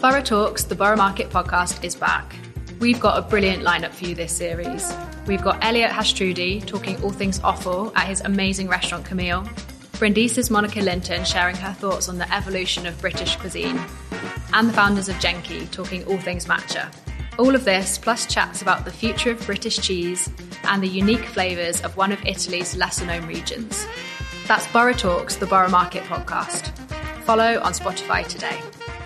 Borough Talks, the Borough Market podcast, is back. We've got a brilliant lineup for you this series. We've got Elliot Hastrudi talking all things offal at his amazing restaurant Camille, Brandice's Monica Linton sharing her thoughts on the evolution of British cuisine, and the founders of Genki talking all things matcha. All of this, plus chats about the future of British cheese and the unique flavours of one of Italy's lesser-known regions. That's Borough Talks, the Borough Market podcast. Follow on Spotify today.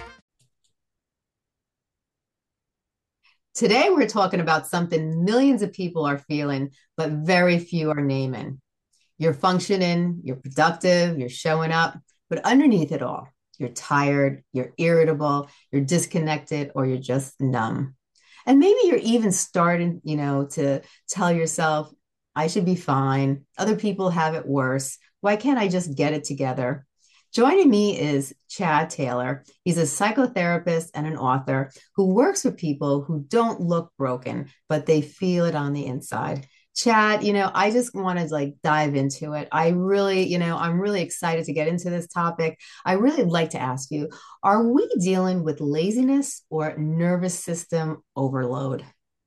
Today, we're talking about something millions of people are feeling, but very few are naming. You're functioning, you're productive, you're showing up, but underneath it all, you're tired, you're irritable, you're disconnected, or you're just numb. And maybe you're even starting, to tell yourself, I should be fine. Other people have it worse. Why can't I just get it together? Joining me is Chad Taylor. He's a psychotherapist and an author who works with people who don't look broken, but they feel it on the inside. Chad, I just want to dive into it. I'm really excited to get into this topic. I really like to ask you, are we dealing with laziness or nervous system overload?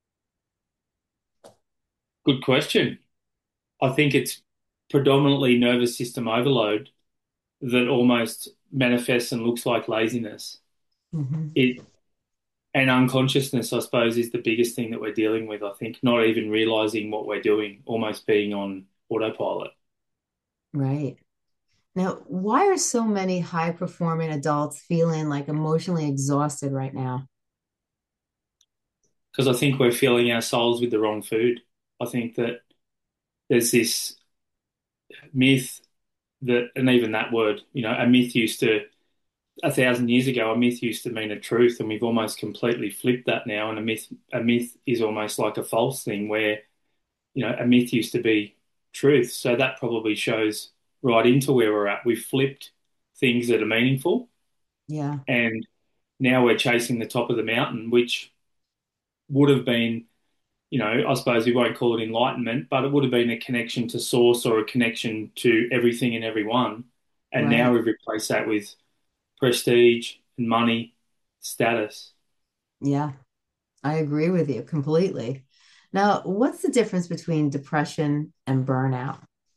Good question. I think it's predominantly nervous system overload that almost manifests and looks like laziness. Mm-hmm. And unconsciousness, I suppose, is the biggest thing that we're dealing with. I think not even realizing what we're doing, almost being on autopilot. Right. Now, why are so many high-performing adults feeling like emotionally exhausted right now? Because I think we're filling our souls with the wrong food. I think that there's this myth that, and even that word, a myth used to, 1,000 years ago, a myth used to mean a truth, and we've almost completely flipped that now. And a myth is almost like a false thing where, a myth used to be truth. So that probably shows right into where we're at. We've flipped things that are meaningful, Yeah. and now we're chasing the top of the mountain, which would have been, I suppose we won't call it enlightenment, but it would have been a connection to source or a connection to everything and everyone. And Right. now we've replaced that with prestige and money, status. Yeah. I agree with you completely. Now, what's the difference between depression and burnout?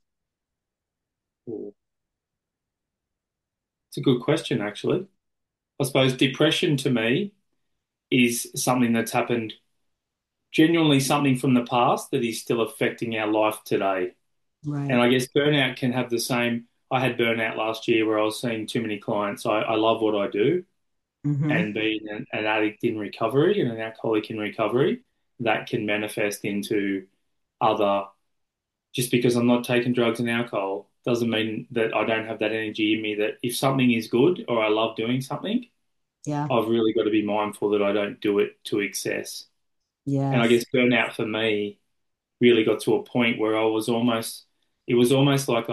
Ooh, it's a good question, actually. I suppose depression to me is something that's happened, genuinely something from the past that is still affecting our life today. And Right. I guess burnout can have the same. I had burnout last year where I was seeing too many clients. I love what I do, Mm-hmm. and being an addict in recovery and an alcoholic in recovery, that can manifest into other. Just because I'm not taking drugs and alcohol doesn't mean that I don't have that energy in me. That if something is good or I love doing something, Yeah. I've really got to be mindful that I don't do it to excess. And I Yes. guess burnout for me really got to a point where it was almost like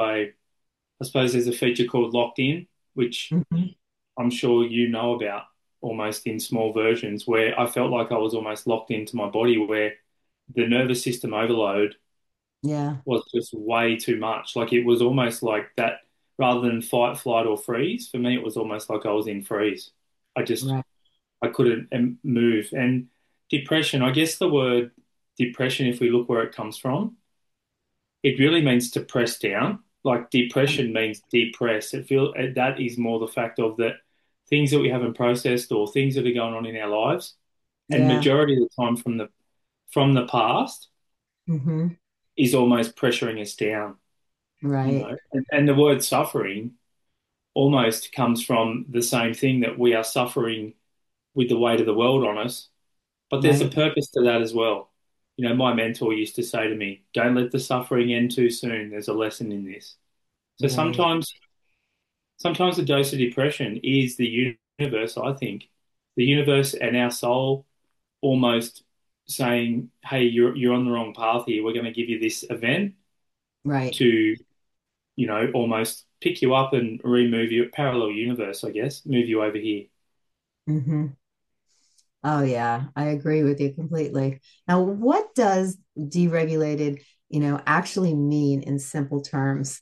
I suppose there's a feature called Locked In, which Hmm. I'm sure you know about almost in small versions, where I felt like I was almost locked into my body, where the nervous system overload Yeah. was just way too much. Like it was almost like that rather than fight, flight, or freeze. For me, it was almost like I was in freeze. I just, Right. I couldn't move. And depression, I guess the word depression, if we look where it comes from, it really means to press down. Like depression means depress. That is more the fact of that things that we haven't processed or things that are going on in our lives, and Yeah. majority of the time from the past Hmm. is almost pressuring us down. Right. And the word suffering almost comes from the same thing that we are suffering with the weight of the world on us, but there's a Right. purpose to that as well. My mentor used to say to me, don't let the suffering end too soon. There's a lesson in this. So Right. sometimes the dose of depression is the universe, I think, the universe and our soul almost saying, hey, you're on the wrong path here. We're going to give you this event Right. to, almost pick you up and remove you, parallel universe, I guess, move you over here. Hmm. Oh, yeah. I agree with you completely. Now, what does deregulated, actually mean in simple terms?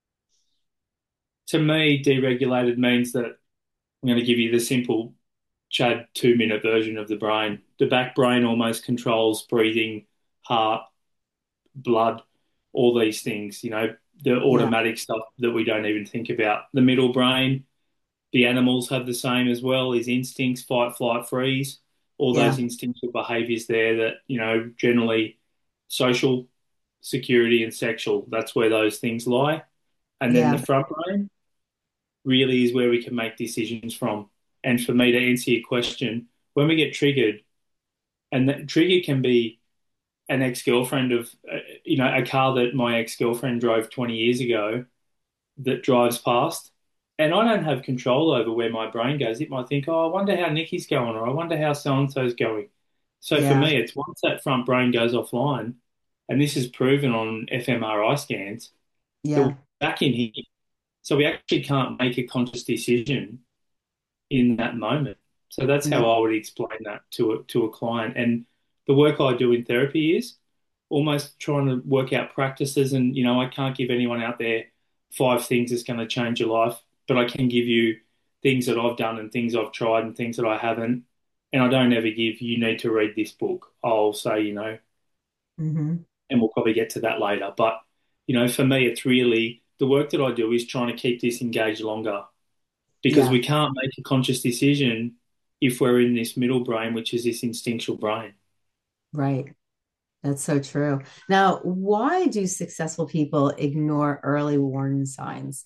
To me, deregulated means that I'm going to give you the simple Chad 2 minute version of the brain. The back brain almost controls breathing, heart, blood, all these things, the Yeah. automatic stuff that we don't even think about. The middle brain, the animals have the same as well, is instincts, fight, flight, freeze, all those Yeah. instinctual behaviors there that, generally social, security, and sexual, that's where those things lie. And then the Yeah. front brain really is where we can make decisions from. And for me to answer your question, when we get triggered, and that trigger can be an ex-girlfriend of, a car that my ex-girlfriend drove 20 years ago that drives past, and I don't have control over where my brain goes. It might think, oh, I wonder how Nikki's going, or I wonder how so-and-so's going. So for Yeah. me, it's once that front brain goes offline, and this is proven on fMRI scans, that we're Yeah. back in here. So we actually can't make a conscious decision in that moment. So that's Yeah. how I would explain that to a client. And the work I do in therapy is almost trying to work out practices. And I can't give anyone out there 5 things that's going to change your life, but I can give you things that I've done and things I've tried and things that I haven't. And I don't ever give you need to read this book. I'll say, Hmm. and we'll probably get to that later. But for me, it's really the work that I do is trying to keep this engaged longer because Yeah. we can't make a conscious decision if we're in this middle brain, which is this instinctual brain. Right. That's so true. Now, why do successful people ignore early warning signs?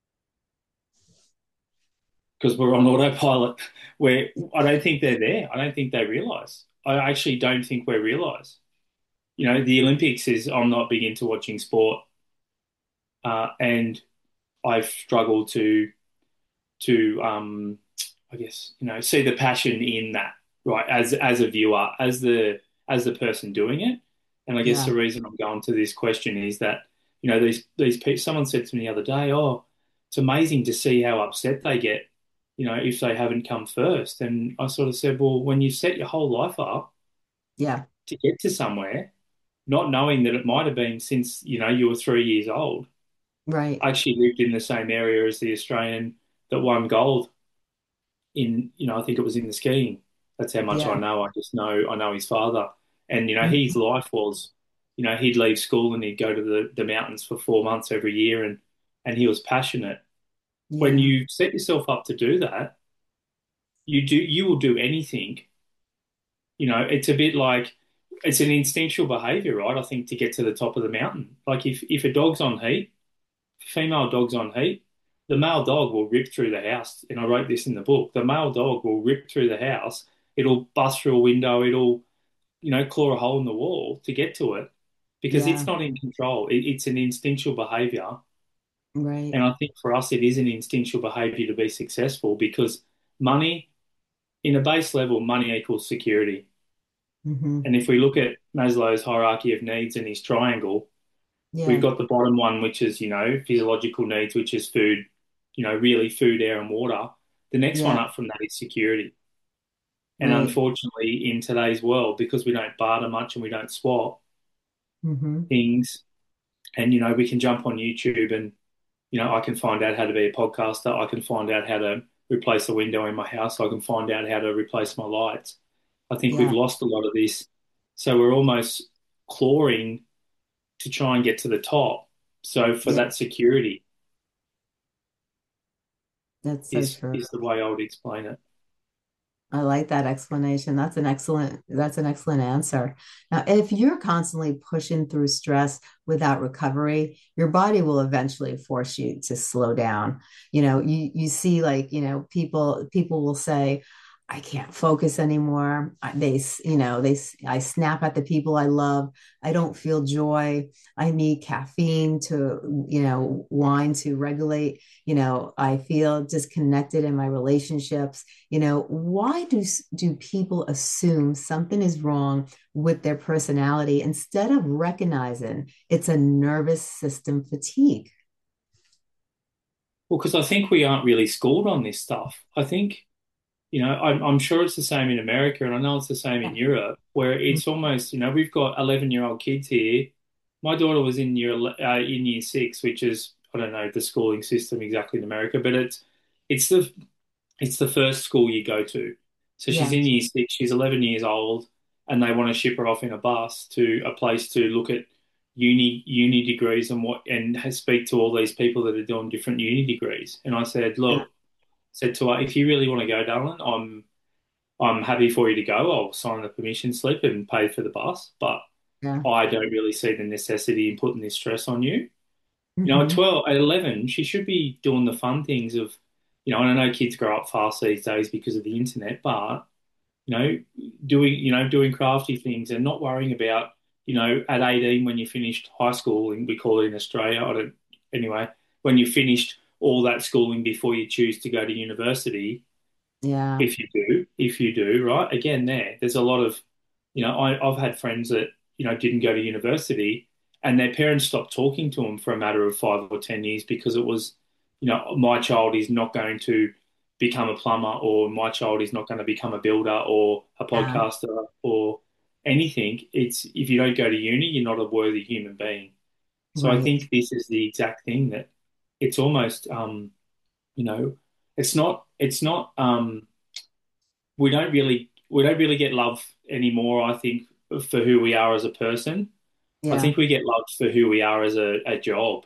Because we're on autopilot, where I don't think they're there. I don't think they realize. I actually don't think we realize. The Olympics is, I'm not big into watching sport, and I've struggled to I guess see the passion in that, right, as a viewer, as the person doing it. And I guess Yeah. the reason I'm going to this question is that these people, someone said to me the other day, oh, it's amazing to see how upset they get if they haven't come first. And I sort of said, well, when you set your whole life up Yeah. to get to somewhere, not knowing that it might have been since you were 3 years old. Right. I actually lived in the same area as the Australian that won gold in, I think it was in the skiing. That's how much I Yeah. know. I know his father. And, his Mhm. life was, he'd leave school and he'd go to the mountains for 4 months every year, and he was passionate. When Yeah. you set yourself up to do that, you will do anything. It's a bit like it's an instinctual behavior, right? I think to get to the top of the mountain. Like if a dog's on heat, female dog's on heat, the male dog will rip through the house. And I wrote this in the book. The male dog will rip through the house. It'll bust through a window. It'll, claw a hole in the wall to get to it because it's Yeah. not in control. It's an instinctual behavior. Right. And I think for us, it is an instinctual behavior to be successful because money, in a base level, money equals security. Hmm. And if we look at Maslow's hierarchy of needs and his triangle, we've Yeah. got the bottom one, which is, physiological needs, which is food, really food, air, and water. The next one Yeah. up from that is security. And Right. unfortunately, in today's world, because we don't barter much and we don't swap Hmm. things, and, we can jump on YouTube and, I can find out how to be a podcaster. I can find out how to replace a window in my house. I can find out how to replace my lights. I think we've Yeah. lost a lot of this. So we're almost clawing to try and get to the top. So for Yeah. that security, That's so is true. is the way I would explain it. I like that explanation. That's an excellent answer. Now, if you're constantly pushing through stress without recovery, your body will eventually force you to slow down. You see like, people will say, I can't focus anymore. I snap at the people I love. I don't feel joy. I need caffeine to, wine to regulate. I feel disconnected in my relationships. Why do people assume something is wrong with their personality instead of recognizing it's a nervous system fatigue? Well, because I think we aren't really schooled on this stuff. I think, I'm sure it's the same in America, and I know it's the same in Europe, where it's almost, we've got 11-year-old kids here. My daughter was in year six, which is, I don't know the schooling system exactly in America, but it's the first school you go to. So she's Yeah. in year six, she's 11 years old, and they want to ship her off in a bus to a place to look at uni degrees and speak to all these people that are doing different uni degrees. And I said, Yeah. look, said to her, if you really want to go, darling, I'm happy for you to go. I'll sign the permission slip and pay for the bus, but Yeah. I don't really see the necessity in putting this stress on you. At Hmm. 12, at 11, she should be doing the fun things of, and I know kids grow up fast these days because of the internet, but, you know, doing crafty things and not worrying about, at 18 when you finished high school, and we call it in Australia, anyway, when you finished all that schooling before you choose to go to university, Yeah. if you do, right? Again, there's a lot of, I've had friends that, didn't go to university and their parents stopped talking to them for a matter of 5 or 10 years because it was, my child is not going to become a plumber, or my child is not going to become a builder or a Yeah. podcaster or anything. It's if you don't go to uni, you're not a worthy human being. So I Right. think this is the exact thing that it's almost, you know, it's not, we don't really get love anymore, I think, for who we are as a person. I Yeah. think we get loved for who we are as a job.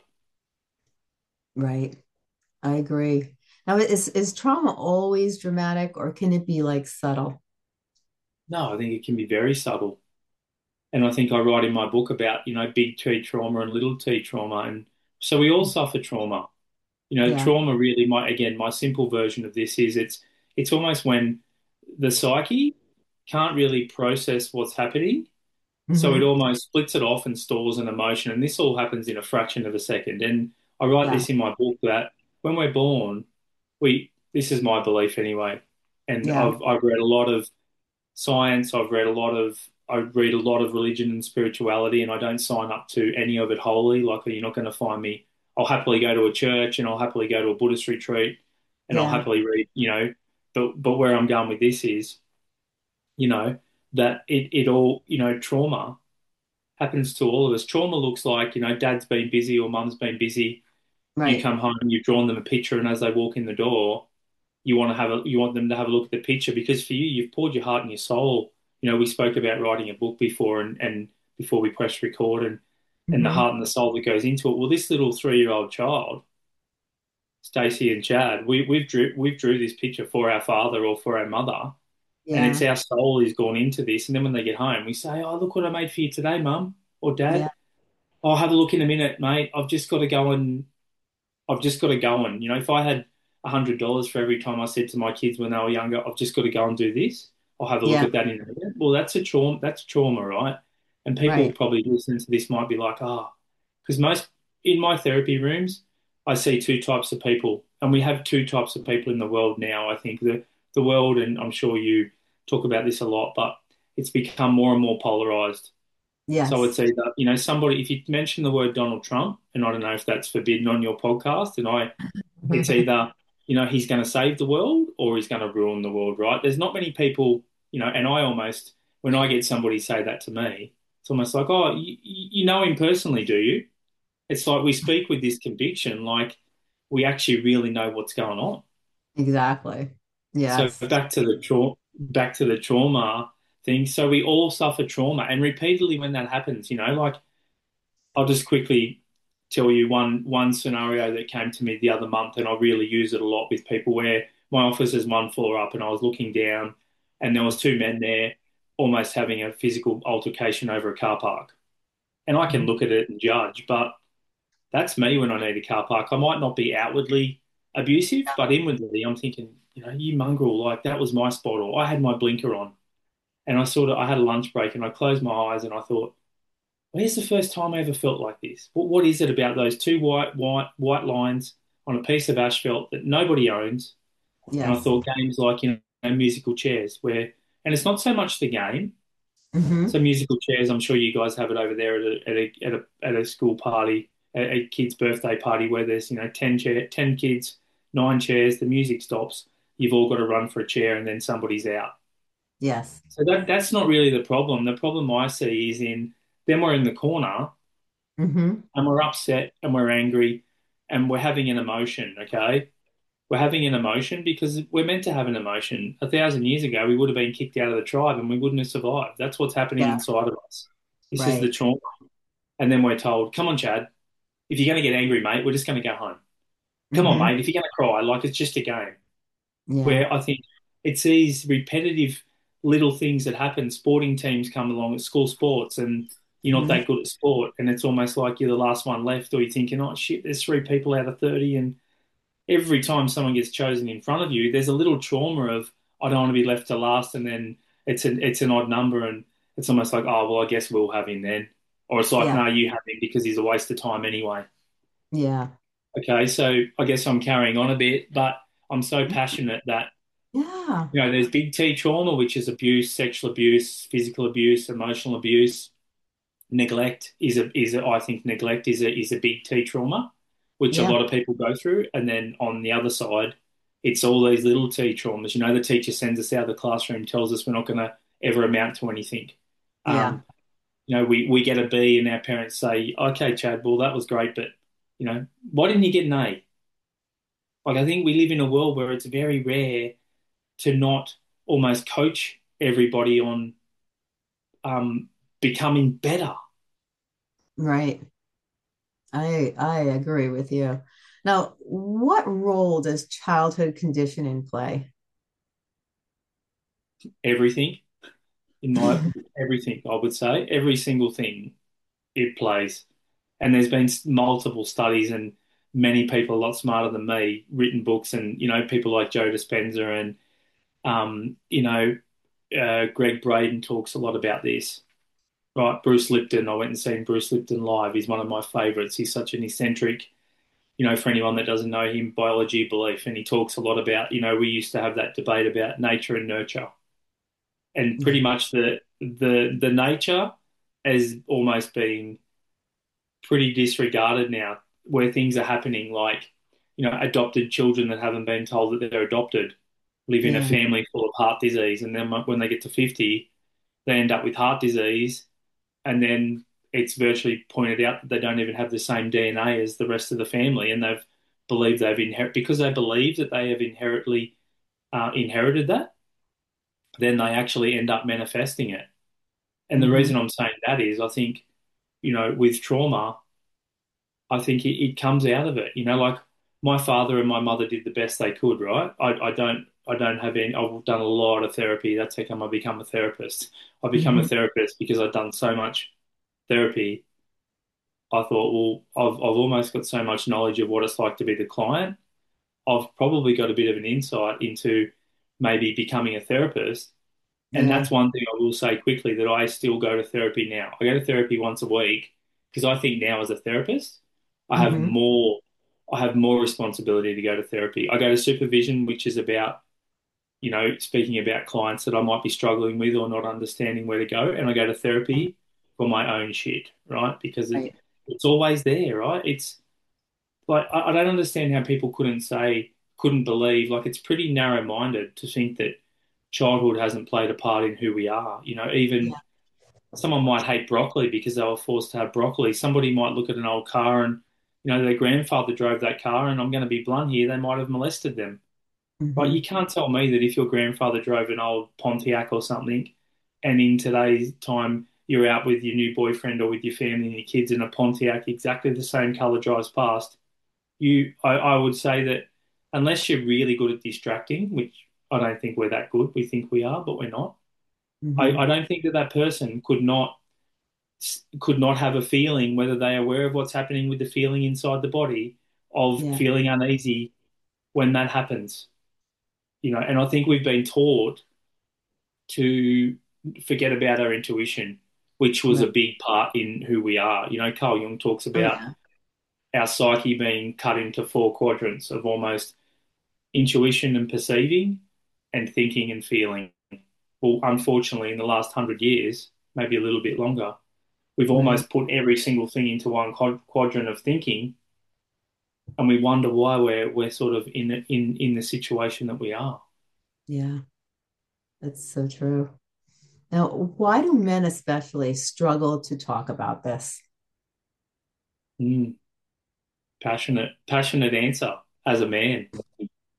Right. I agree. Now, is trauma always dramatic or can it be like subtle? No, I think it can be very subtle. And I think I write in my book about, big T trauma and little T trauma. And so we all suffer trauma. Yeah. Trauma really, my simple version of this is it's almost when the psyche can't really process what's happening. So it Hmm. almost splits it off and stores an emotion. And this all happens in a fraction of a second. And I write Yeah. this in my book that when we're born, this is my belief anyway. And Yeah. I've read a lot of science, I read a lot of religion and spirituality, and I don't sign up to any of it wholly. Like you're not going to find me. I'll happily go to a church and I'll happily go to a Buddhist retreat and I'll Yeah. happily read, but where I'm going with this is, you know, that it all, trauma happens to all of us. Trauma looks like, dad's been busy or mum's been busy. You Right. come home, you've drawn them a picture, and as they walk in the door, you want them to have a look at the picture because for you, you've poured your heart and your soul. We spoke about writing a book before and before we press record and the Hmm. heart and the soul that goes into it. Well, this little 3-year-old child, Stacey and Chad, we've drew this picture for our father or for our mother, and it's Yeah. our soul is gone into this. And then when they get home, we say, "Oh, look what I made for you today, Mum or Yeah. Dad. I'll have a look in a minute, mate. I've just got to go and, if I had $100 for every time I said to my kids when they were younger, I've just got to go and do this. I'll have a look Yeah. at that in a minute. Well, that's trauma, right? And people Right. probably listening to this might be like, because in my therapy rooms, I see two types of people, and we have two types of people in the world now. I think the world, and I'm sure you talk about this a lot, but it's become more and more polarized. So Yes. it's either, somebody, if you mention the word Donald Trump, and I don't know if that's forbidden on your podcast, it's either, he's going to save the world or he's going to ruin the world, right? There's not many people, and when I get somebody say that to me, it's almost like, oh, you know him personally, do you? It's like we speak with this conviction, like we actually really know what's going on. Exactly. So Yes. back to the trauma thing. So we all suffer trauma, and repeatedly when that happens, like I'll just quickly tell you one scenario that came to me the other month, and I really use it a lot with people where my office is one floor up, and I was looking down, and there was two men there almost having a physical altercation over a car park. And I can look at it and judge, but that's me when I need a car park. I might not be outwardly abusive, but inwardly I'm thinking, you mongrel, like that was my spot, or I had my blinker on, and I had a lunch break, and I closed my eyes, and I thought, where's the first time I ever felt like this? What is it about those two white lines on a piece of asphalt that nobody owns? And I Yes. thought games like, musical chairs and it's not so much the game. Hmm. So musical chairs, I'm sure you guys have it over there at a school party, a kid's birthday party where there's, 10 kids, 9 chairs, the music stops. You've all got to run for a chair and then somebody's out. Yes. So that's not really the problem. The problem I see is then we're in the corner Hmm. and we're upset and we're angry and we're having an emotion, okay? we're having an emotion because we're meant to have an emotion. 1,000 years ago, we would have been kicked out of the tribe and we wouldn't have survived. That's what's happening Yeah. inside of us. This is the Right. trauma. And then we're told, come on, Chad, if you're going to get angry, mate, we're just going to go home. Come on, Hmm. mate, if you're going to cry, like it's just a game. Yeah. Where I think it's these repetitive little things that happen. Sporting teams come along at school sports and you're not Hmm. that good at sport. And it's almost like you're the last one left, or you're thinking, oh, shit, there's three people out of 30. And every time someone gets chosen in front of you, there's a little trauma of, I don't want to be left to last. And then it's an odd number. And it's almost like, oh, well, I guess we'll have him then. Or it's like, Yeah. no, you have him because he's a waste of time anyway. Yeah. Okay, so I guess I'm carrying on a bit, but I'm so passionate that Yeah. there's big T trauma, which is abuse, sexual abuse, physical abuse, emotional abuse. Neglect I think neglect is a big T trauma, which a Yeah. lot of people go through. And then on the other side, it's all these little T traumas. The teacher sends us out of the classroom, tells us we're not going to ever amount to anything. Yeah. Um, we get a B, and our parents say, "Okay, Chad, well that was great, but why didn't you get an A?" Like I think we live in a world where it's very rare to not almost coach everybody on becoming better. Right. I agree with you. Now, what role does childhood conditioning play? Everything in my everything, I would say, every single thing it plays. And there's been multiple studies and many people a lot smarter than me written books, and people like Joe Dispenza and um, you know Greg Braden talks a lot about this. Right, Bruce Lipton. I went and seen Bruce Lipton live. He's one of my favorites. He's such an eccentric, for anyone that doesn't know him, biology belief. And he talks a lot about, we used to have that debate about nature and nurture. And pretty much the nature has almost been pretty disregarded now, where things are happening like, adopted children that haven't been told that they're adopted live in a Yeah. family full of heart disease. And then when they get to 50, they end up with heart disease, and then it's virtually pointed out that they don't even have the same DNA as the rest of the family, and they've inherited because they believe that they have inherited that. Then they actually end up manifesting it. And the Hmm. reason I'm saying that is, I think with trauma, I think it comes out of it. Like my father and my mother did the best they could, right? I don't have any. I've done a lot of therapy. That's how come I become a therapist. I become a Hmm. therapist because I've done so much therapy. I thought, well, I've almost got so much knowledge of what it's like to be the client. I've probably got a bit of an insight into maybe becoming a therapist. And Yeah. that's one thing I will say quickly, that I still go to therapy now. I go to therapy once a week because I think now as a therapist, I have Hmm. more I have more responsibility to go to therapy. I go to supervision, which is about, speaking about clients that I might be struggling with or not understanding where to go. And I go to therapy for my own shit, right? Because Right. it's always there, right? It's like, I don't understand how people couldn't believe, like, it's pretty narrow-minded to think that childhood hasn't played a part in who we are. Even Yeah. someone might hate broccoli because they were forced to have broccoli. Somebody might look at an old car and, their grandfather drove that car, and I'm going to be blunt here, they might have molested them. Right? Hmm. You can't tell me that if your grandfather drove an old Pontiac or something, and in today's time you're out with your new boyfriend or with your family and your kids in a Pontiac exactly the same color drives past, I would say that unless you're really good at distracting, which I don't think we're that good, we think we are, but we're not. I Hmm. don't think that person could not have a feeling, whether they are aware of what's happening with the feeling inside the body of Yeah. feeling uneasy when that happens. And I think we've been taught to forget about our intuition, which was a Right. big part in who we are. Carl Jung talks Oh, about yeah. our psyche being cut into four quadrants of almost intuition and perceiving, and thinking and feeling. Well, unfortunately, in the last 100 years, maybe a little bit longer, we've Right. almost put every single thing into one quadrant of thinking, and we wonder why we're sort of in the situation that we are. Yeah. That's so true. Now, why do men especially struggle to talk about this? Mm, passionate answer as a man.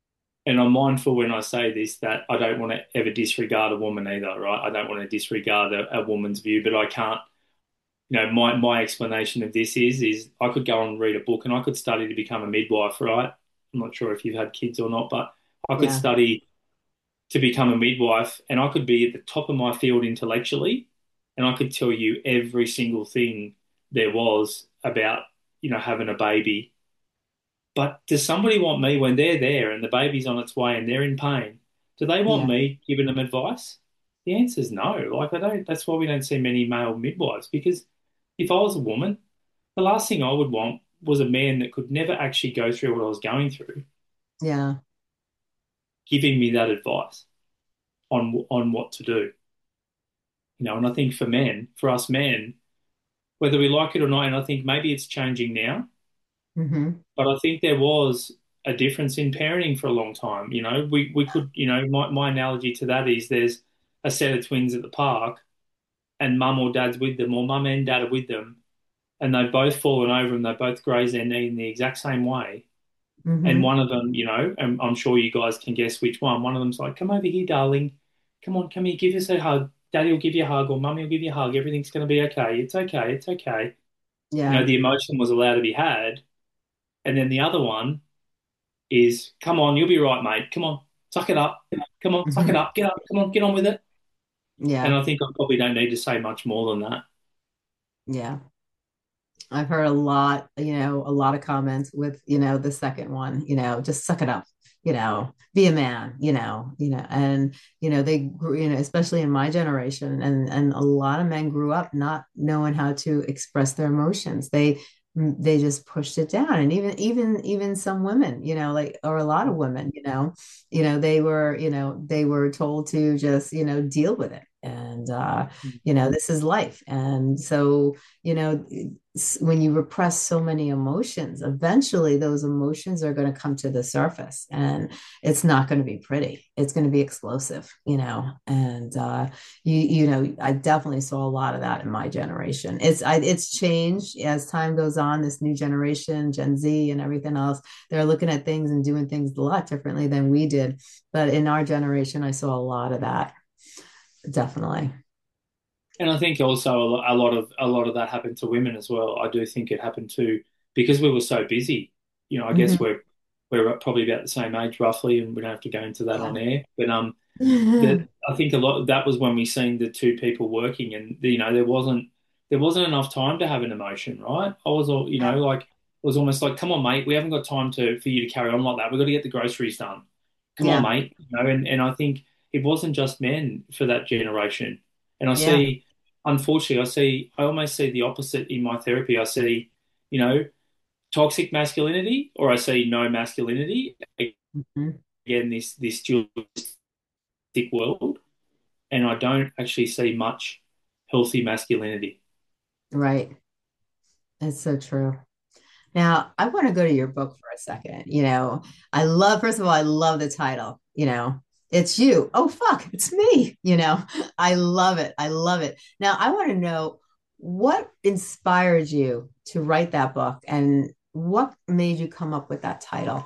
and I'm mindful when I say this that I don't want to ever disregard a woman either, right? I don't want to disregard a woman's view, but I can't. My explanation of this is I could go and read a book and I could study to become a midwife, right? I'm not sure if you've had kids or not, but I could Yeah. study to become a midwife and I could be at the top of my field intellectually and I could tell you every single thing there was about, having a baby. But does somebody want me when they're there and the baby's on its way and they're in pain? Do they want Yeah. me giving them advice? The answer is no. Like I don't. That's why we don't see many male midwives because if I was a woman, the last thing I would want was a man that could never actually go through what I was going through, Yeah. giving me that advice on what to do. And I think for us men, whether we like it or not, and I think maybe it's changing now, Hmm. but I think there was a difference in parenting for a long time. We could, my analogy to that is there's a set of twins at the park and mum or dad's with them, or mum and dad are with them, and they've both fallen over and they both graze their knee in the exact same way. And Hmm. one of them, and I'm sure you guys can guess which one. One of them's like, "Come over here, darling. Come on, come here, give us a hug. Daddy will give you a hug, or mummy will give you a hug. Everything's going to be okay. It's okay. It's okay." Yeah. The emotion was allowed to be had. And then the other one is, "Come on, you'll be right, mate. Come on, suck it up. Come on, suck it Hmm. up. Get up. Come on, get on with it." And Yeah. I think I probably don't need to say much more than that. Yeah. I've heard a lot of comments with, the second one, just suck it up, be a man, and, they grew, especially in my generation and a lot of men grew up not knowing how to express their emotions. They just pushed it down. And even some women, like, or a lot of women, they were told to just, deal with it. And, this is life. And so, you know, when you repress so many emotions, eventually those emotions are going to come to the surface and it's not going to be pretty. It's going to be explosive, and I definitely saw a lot of that in my generation. It's changed as time goes on. This new generation, Gen Z and everything else, they're looking at things and doing things a lot differently than we did. But in our generation, I saw a lot of that, definitely. And I think also a lot of that happened to women as well. I do think it happened to because we were so busy. I guess Mhm. we're probably about the same age roughly, and we don't have to go into that on air. But that I think a lot that was when we seen the two people working, and there wasn't enough time to have an emotion, right? I was all like it was almost like, come on, mate, we haven't got time for you to carry on like that. We've got to get the groceries done. Come on, Yeah. mate. And I think it wasn't just men for that generation. And Yeah. unfortunately, I almost see the opposite in my therapy. I see, you know, toxic masculinity, or I see no masculinity. Mhm. Again, this dualistic world, and I don't actually see much healthy masculinity. Right. It's so true. Now, I want to go to your book for a second. First of all, I love the title, it's you. Oh, fuck, it's me. I love it. I love it. Now, I want to know what inspired you to write that book and what made you come up with that title?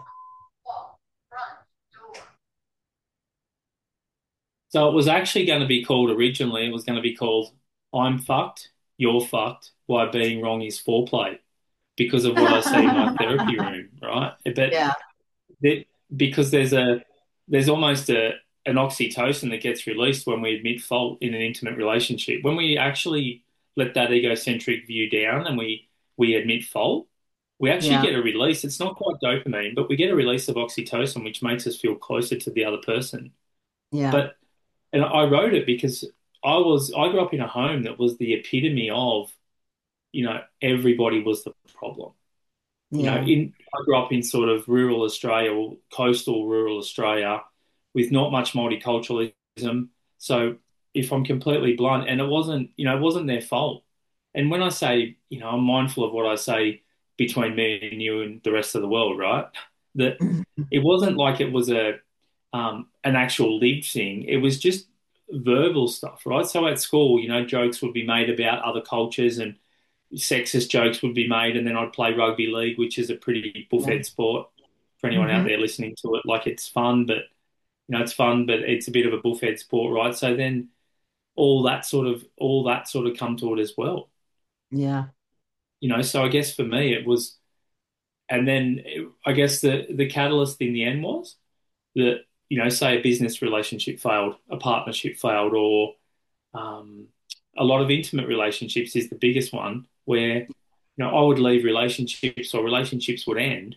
So it was actually going to be called originally. It was going to be called "I'm Fucked, You're Fucked. Why Being Wrong is Foreplay," because of what I see in my therapy room, right? But Yeah. there, because there's almost an oxytocin that gets released when we admit fault in an intimate relationship. When we actually let that egocentric view down and we admit fault, we actually Yeah. get a release. It's not quite dopamine, but we get a release of oxytocin, which makes us feel closer to the other person. Yeah. But and I wrote it because I grew up in a home that was the epitome of, everybody was the problem. Yeah. I grew up in sort of rural Australia or coastal rural Australia with not much multiculturalism. So if I'm completely blunt, and it wasn't their fault. And when I say, I'm mindful of what I say between me and you and the rest of the world, right? That it wasn't like it was an actual lived thing. It was just verbal stuff, right? So at school, jokes would be made about other cultures and sexist jokes would be made, and then I'd play rugby league, which is a pretty Yeah. buffet sport. for anyone out Hmm. there listening to it. Like it's fun, but it's fun, but it's a bit of a bullhead sport, right? So then all that sort of come to it as well. Yeah. So I guess for me it was, and then I guess the catalyst in the end was that, say a business relationship failed, a partnership failed, or um, a lot of intimate relationships is the biggest one where, I would leave relationships or relationships would end.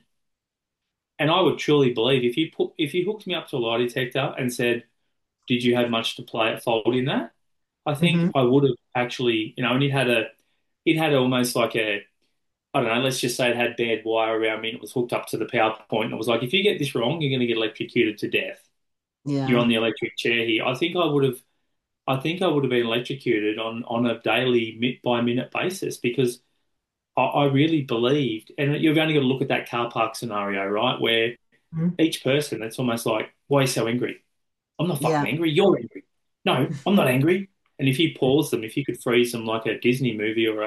And I would truly believe if you hooked me up to a lie detector and said, did you have much to play at fault in that? I think Hmm. I would have actually, and it had almost like I don't know, let's just say it had bad wire around me and it was hooked up to the power point and it was like, if you get this wrong, you're going to get electrocuted to death. You're Yeah. on the electric chair here. I think I would have been electrocuted on a daily minute by minute basis because I really believed, and you've only got to look at that car park scenario, right? Where Mhm. each person, it's almost like, why are you so angry? I'm not fucking Yeah. angry. You're angry. No, I'm not angry. And if you pause them, if you could freeze them like a Disney movie or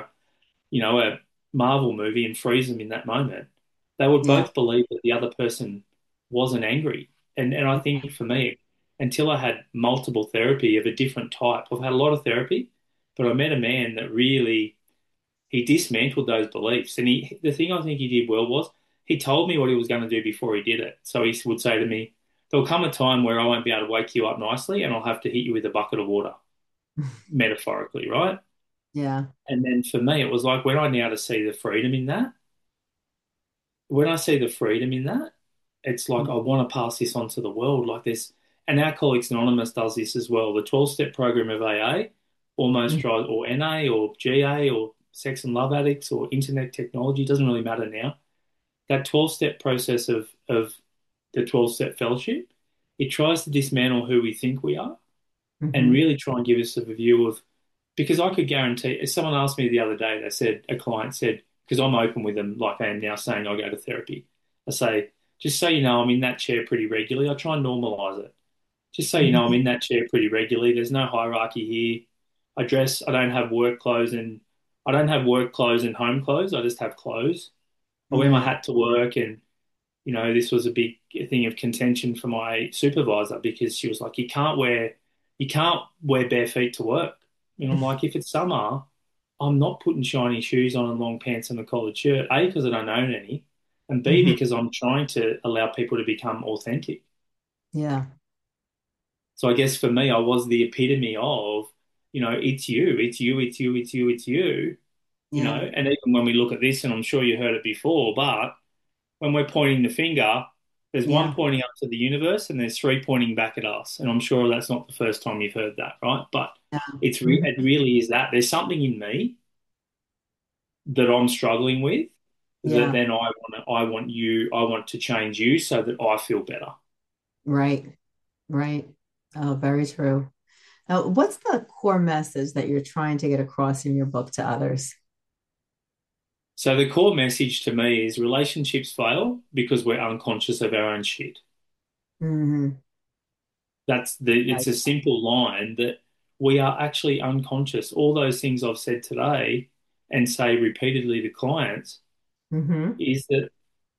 a Marvel movie and freeze them in that moment, they would Yeah. both believe that the other person wasn't angry. And I think for me, until I had multiple therapy of a different type, I've had a lot of therapy, but I met a man that really he dismantled those beliefs. And the thing I think he did well was he told me what he was going to do before he did it. So he would say to me, there'll come a time where I won't be able to wake you up nicely and I'll have to hit you with a bucket of water, metaphorically, right? Yeah. And then for me, it was like when I now to see the freedom in that, when I see the freedom in that, it's like I want to pass this on to the world. Like this, and Alcoholics Anonymous does this as well. The 12-step program of AA almost Mhm. tries, or NA, or GA, or sex and love addicts, or internet technology, doesn't really matter now. That 12-step process of the 12-step fellowship, it tries to dismantle who we think we are and Mhm. really try and give us a view of, because I could guarantee, if someone asked me the other day, a client said, because I'm open with them, like I am now saying I go to therapy. I say, just so you know, I'm in that chair pretty regularly. I try and normalize it. Just so you know, I'm Mhm. in that chair pretty regularly. There's no hierarchy here. I don't have work clothes and I don't have work clothes and home clothes. I just have clothes. I wear my Right. hat to work and this was a big thing of contention for my supervisor because she was like, you can't wear bare feet to work. And I'm like, if it's summer, I'm not putting shiny shoes on and long pants and a collared shirt. A, because I don't own any, and B, Mhm. because I'm trying to allow people to become authentic. Yeah. So I guess for me, I was the epitome of, it's you, it's you, it's you, it's you, it's you, Yeah. and even when we look at this, and I'm sure you heard it before, but when we're pointing the finger, there's one Yeah. pointing up to the universe and there's three pointing back at us. And I'm sure that's not the first time you've heard that, right? But Yeah. it Mhm. really is that. There's something in me that I'm struggling with that Yeah. then I want to change you so that I feel better. Right. Right. Oh, very true. Now, what's the core message that you're trying to get across in your book to others? So the core message to me is relationships fail because we're unconscious of our own shit. Hmm. It's a simple line that we are actually unconscious. All those things I've said today and say repeatedly to clients Mm-hmm. is that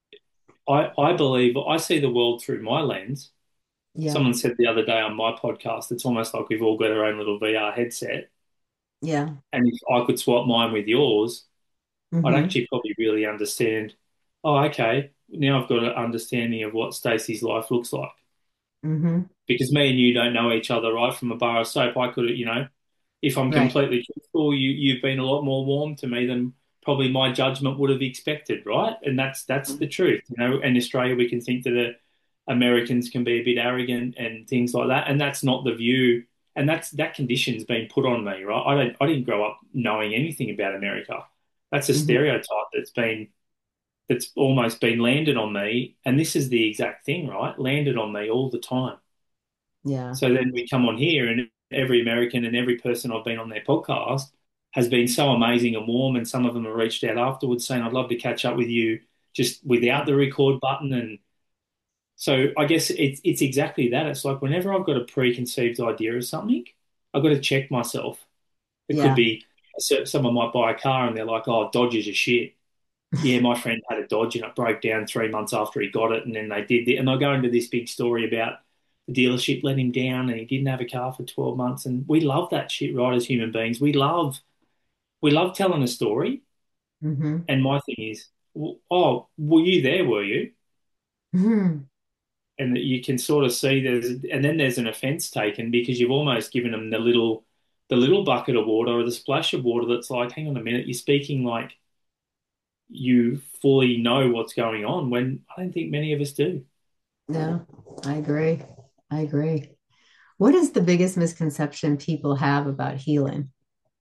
I believe I see the world through my lens. Yeah. Someone said the other day on my podcast, it's almost like we've all got our own little VR headset. Yeah. And if I could swap mine with yours, I'd Mm-hmm. actually probably really understand, oh, okay, now I've got an understanding of what Stacey's life looks like. Mm-hmm. Because me and you don't know each other, right, from a bar of soap. I could, if I'm Right. completely truthful, you've been a lot more warm to me than probably my judgment would have expected, right? And that's the truth. In Australia we can think that Americans can be a bit arrogant and things like that, and that's not the view. And that condition's been put on me, right? I didn't grow up knowing anything about America. That's a Mm-hmm. stereotype that's almost been landed on me, and this is the exact thing, right? Landed on me all the time. Yeah. So then we come on here, and every American and every person I've been on their podcast has been so amazing and warm. And some of them have reached out afterwards saying, I'd love to catch up with you just without the record button. And so I guess it's exactly that. It's like whenever I've got a preconceived idea of something, I've got to check myself. It could Yeah. be someone might buy a car and they're like, oh, Dodgers are shit. yeah, my friend had a Dodge and it broke down 3 months after he got it, and then they did it, and they'll go into this big story about the dealership let him down and he didn't have a car for 12 months, and we love that shit, right? As human beings, we love telling a story, Hmm. and my thing is, oh, were you there? Were you? Hmm. And that you can sort of see and then there's an offense taken because you've almost given them the little bucket of water or the splash of water that's like, hang on a minute, you're speaking like you fully know what's going on when I don't think many of us do. No, I agree. I agree. What is the biggest misconception people have about healing?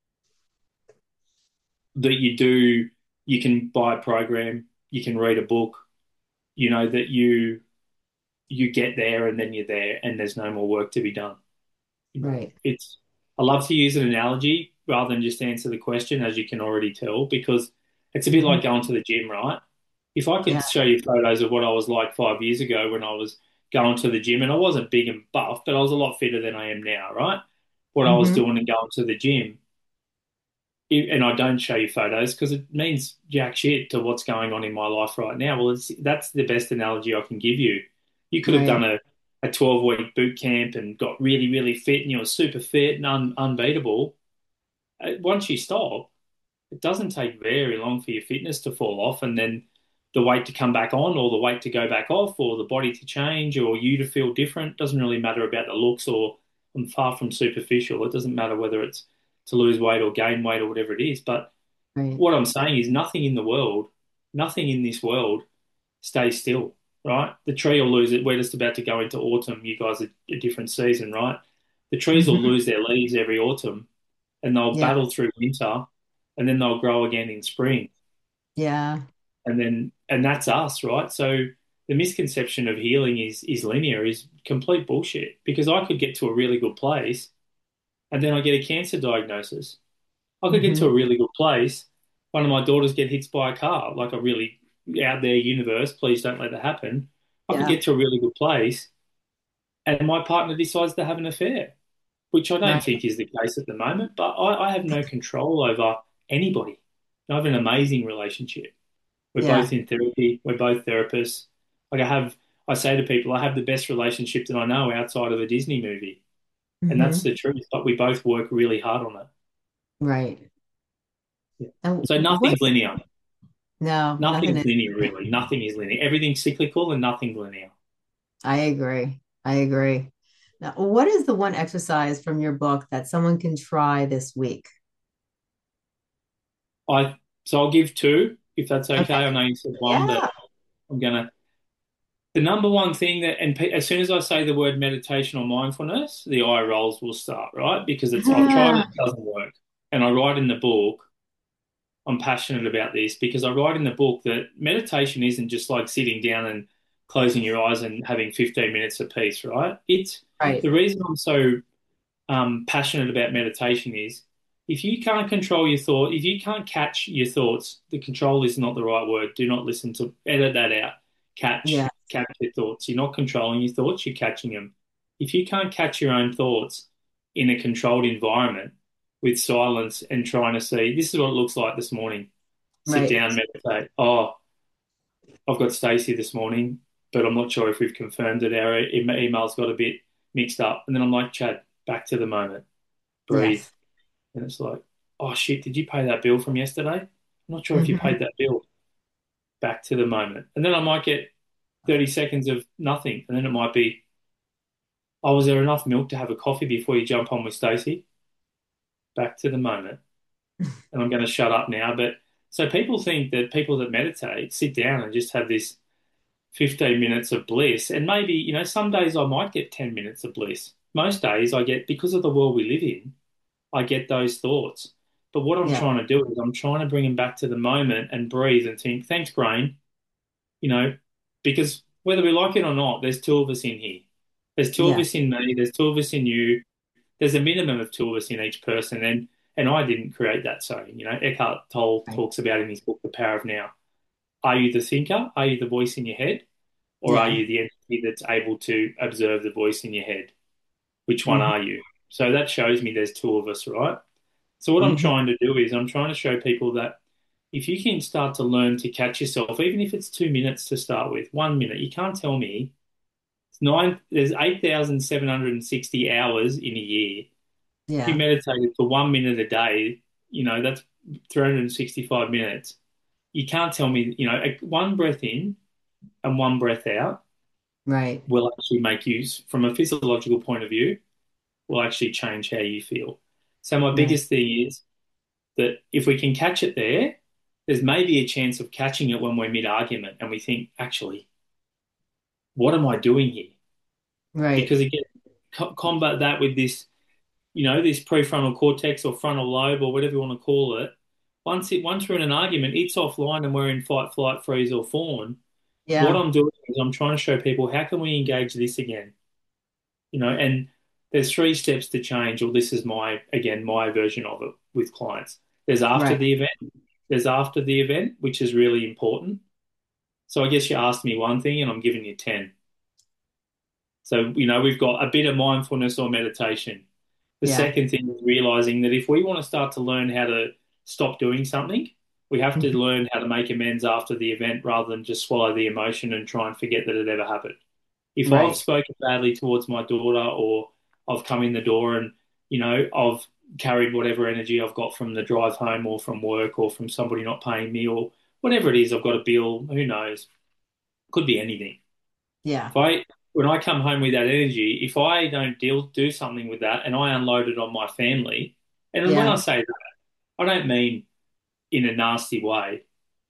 That you can buy a program, you can read a book, that you get there and then you're there and there's no more work to be done. Right. It's I love to use an analogy rather than just answer the question, as you can already tell, because it's a bit Hmm. like going to the gym, right? If I could Yeah. show you photos of what I was like 5 years ago when I was going to the gym, and I wasn't big and buff, but I was a lot fitter than I am now, right? What I was Hmm. doing and going to the gym, and I don't show you photos because it means jack shit to what's going on in my life right now. Well, that's the best analogy I can give you. You could have done Right. a 12-week boot camp and got really, really fit and you're super fit and unbeatable. Once you stop, it doesn't take very long for your fitness to fall off and then the weight to come back on or the weight to go back off or the body to change or you to feel different. Doesn't really matter about the looks or I'm far from superficial. It doesn't matter whether it's to lose weight or gain weight or whatever it is. But Right. what I'm saying is nothing in this world stays still, right? The tree will lose it. We're just about to go into autumn. You guys are a different season, right? The trees will Hmm. lose their leaves every autumn and they'll Yeah. battle through winter and then they'll grow again in spring. Yeah. And that's us, right? So the misconception of healing is linear is complete bullshit because I could get to a really good place and then I get a cancer diagnosis. I could get to Hmm. a really good place. One of my daughters get hit by a car, like a really out there universe. Please don't let that happen. I could Yeah. get to a really good place, and my partner decides to have an affair, which I don't Right. think is the case at the moment. But I have no control over anybody. I have an amazing relationship. We're Yeah. both in therapy. We're both therapists. Like I say to people, I have the best relationship that I know outside of a Disney movie, and that's Hmm. the truth. But we both work really hard on it. Right. Yeah. And So what? nothing's linear. No, nothing Nothing's is. linear, really. Nothing is linear. Everything's cyclical and nothing's linear. I agree. I agree. Now, what is the one exercise from your book that someone can try this week? So I'll give two, if that's okay. Okay. I know you said one, Yeah. but I'm gonna. The number one thing as soon as I say the word meditation or mindfulness, the eye rolls will start, right? Because I've tried it, Ah, it doesn't work. And I write in the book, I'm passionate about this because I write in the book that meditation isn't just like sitting down and closing your eyes and having 15 minutes of peace, right? It's right. the reason I'm so passionate about meditation is if you can't control your thought, if you can't catch your thoughts, the control is not the right word. Do not listen to, edit that out. Yeah. Catch your thoughts. You're not controlling your thoughts, you're catching them. If you can't catch your own thoughts in a controlled environment with silence and trying to see, this is what it looks like this morning. Sit Right. down, meditate. Oh, I've got Stacey this morning, but I'm not sure if we've confirmed it. Our emails got a bit mixed up. And then I'm like, Chad, back to the moment, breathe. Yes. And it's like, oh shit, did you pay that bill from yesterday? I'm not sure if you Hmm. paid that bill. Back to the moment. And then I might get 30 seconds of nothing. And then it might be, oh, was there enough milk to have a coffee before you jump on with Stacey? Back to the moment. And I'm going to shut up now. But so people think that people that meditate sit down and just have this 15 minutes of bliss. And maybe, some days I might get 10 minutes of bliss. Most days I get, because of the world we live in, I get those thoughts. But what I'm Yeah. trying to do is I'm trying to bring them back to the moment and breathe and think, thanks, brain, you know, because whether we like it or not, there's two of us in here. There's two of Yes. us in me, there's two of us in you. There's a minimum of two of us in each person. And I didn't create that saying. Eckhart Tolle Right. talks about in his book, The Power of Now. Are you the thinker? Are you the voice in your head? Or are Yeah. you the entity that's able to observe the voice in your head? Which one Hmm. are you? So that shows me there's two of us, right? So what I'm Hmm. trying to do is I'm trying to show people that if you can start to learn to catch yourself, even if it's 2 minutes to start with, 1 minute, you can't tell me there's 8,760 hours in a year. If you Yeah. meditated for 1 minute a day, that's 365 minutes. You can't tell me, one breath in and one breath out Right. will actually make you, from a physiological point of view, will actually change how you feel. So my Right. biggest thing is that if we can catch it there, there's maybe a chance of catching it when we're mid-argument and we think, actually, what am I doing here? Right. Because again, combat that with this prefrontal cortex or frontal lobe or whatever you want to call it. Once we're in an argument, it's offline and we're in fight, flight, freeze, or fawn. What Yeah. I'm doing is I'm trying to show people how can we engage this again? And there's 3 steps to change, or this is my version of it with clients. There's after Right. the event, there's after the event, which is really important. So I guess you asked me one thing and I'm giving you 10. So, we've got a bit of mindfulness or meditation. The Yeah. second thing is realizing that if we want to start to learn how to stop doing something, we have to Mhm. learn how to make amends after the event rather than just swallow the emotion and try and forget that it ever happened. If I've Right. spoken badly towards my daughter or I've come in the door and, I've carried whatever energy I've got from the drive home or from work or from somebody not paying me or whatever it is, I've got a bill, who knows? Could be anything. Yeah. If I When I come home with that energy, if I don't do something with that and I unload it on my family, and when I Yeah. say that, I don't mean in a nasty way.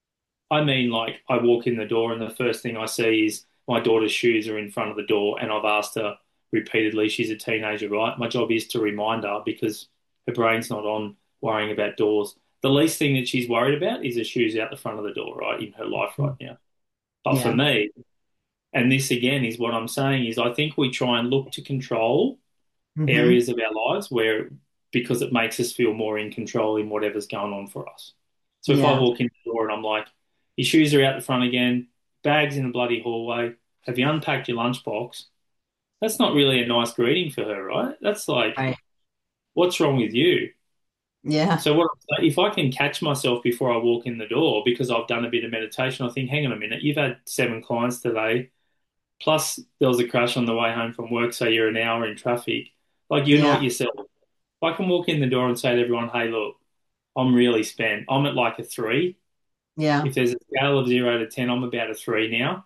I mean like I walk in the door and the first thing I see is my daughter's shoes are in front of the door and I've asked her repeatedly, she's a teenager, right? My job is to remind her because her brain's not on worrying about doors. The least thing that she's worried about is her shoes out the front of the door, right, in her life right now. But for Yeah. me, and this again is what I'm saying is I think we try and look to control Hmm. areas of our lives where because it makes us feel more in control in whatever's going on for us. So if I Yeah. walk in the door and I'm like, your shoes are out the front again, bags in the bloody hallway, have you unpacked your lunchbox? That's not really a nice greeting for her, right? That's like, Right. what's wrong with you? Yeah. So if I can catch myself before I walk in the door because I've done a bit of meditation, I think, hang on a minute, you've had 7 clients today. Plus, there was a crash on the way home from work, so you're an hour in traffic. Like, you're not Yeah. yourself. If I can walk in the door and say to everyone, hey, look, I'm really spent. I'm at like a 3. Yeah. If there's a scale of 0 to 10, I'm about a 3 now.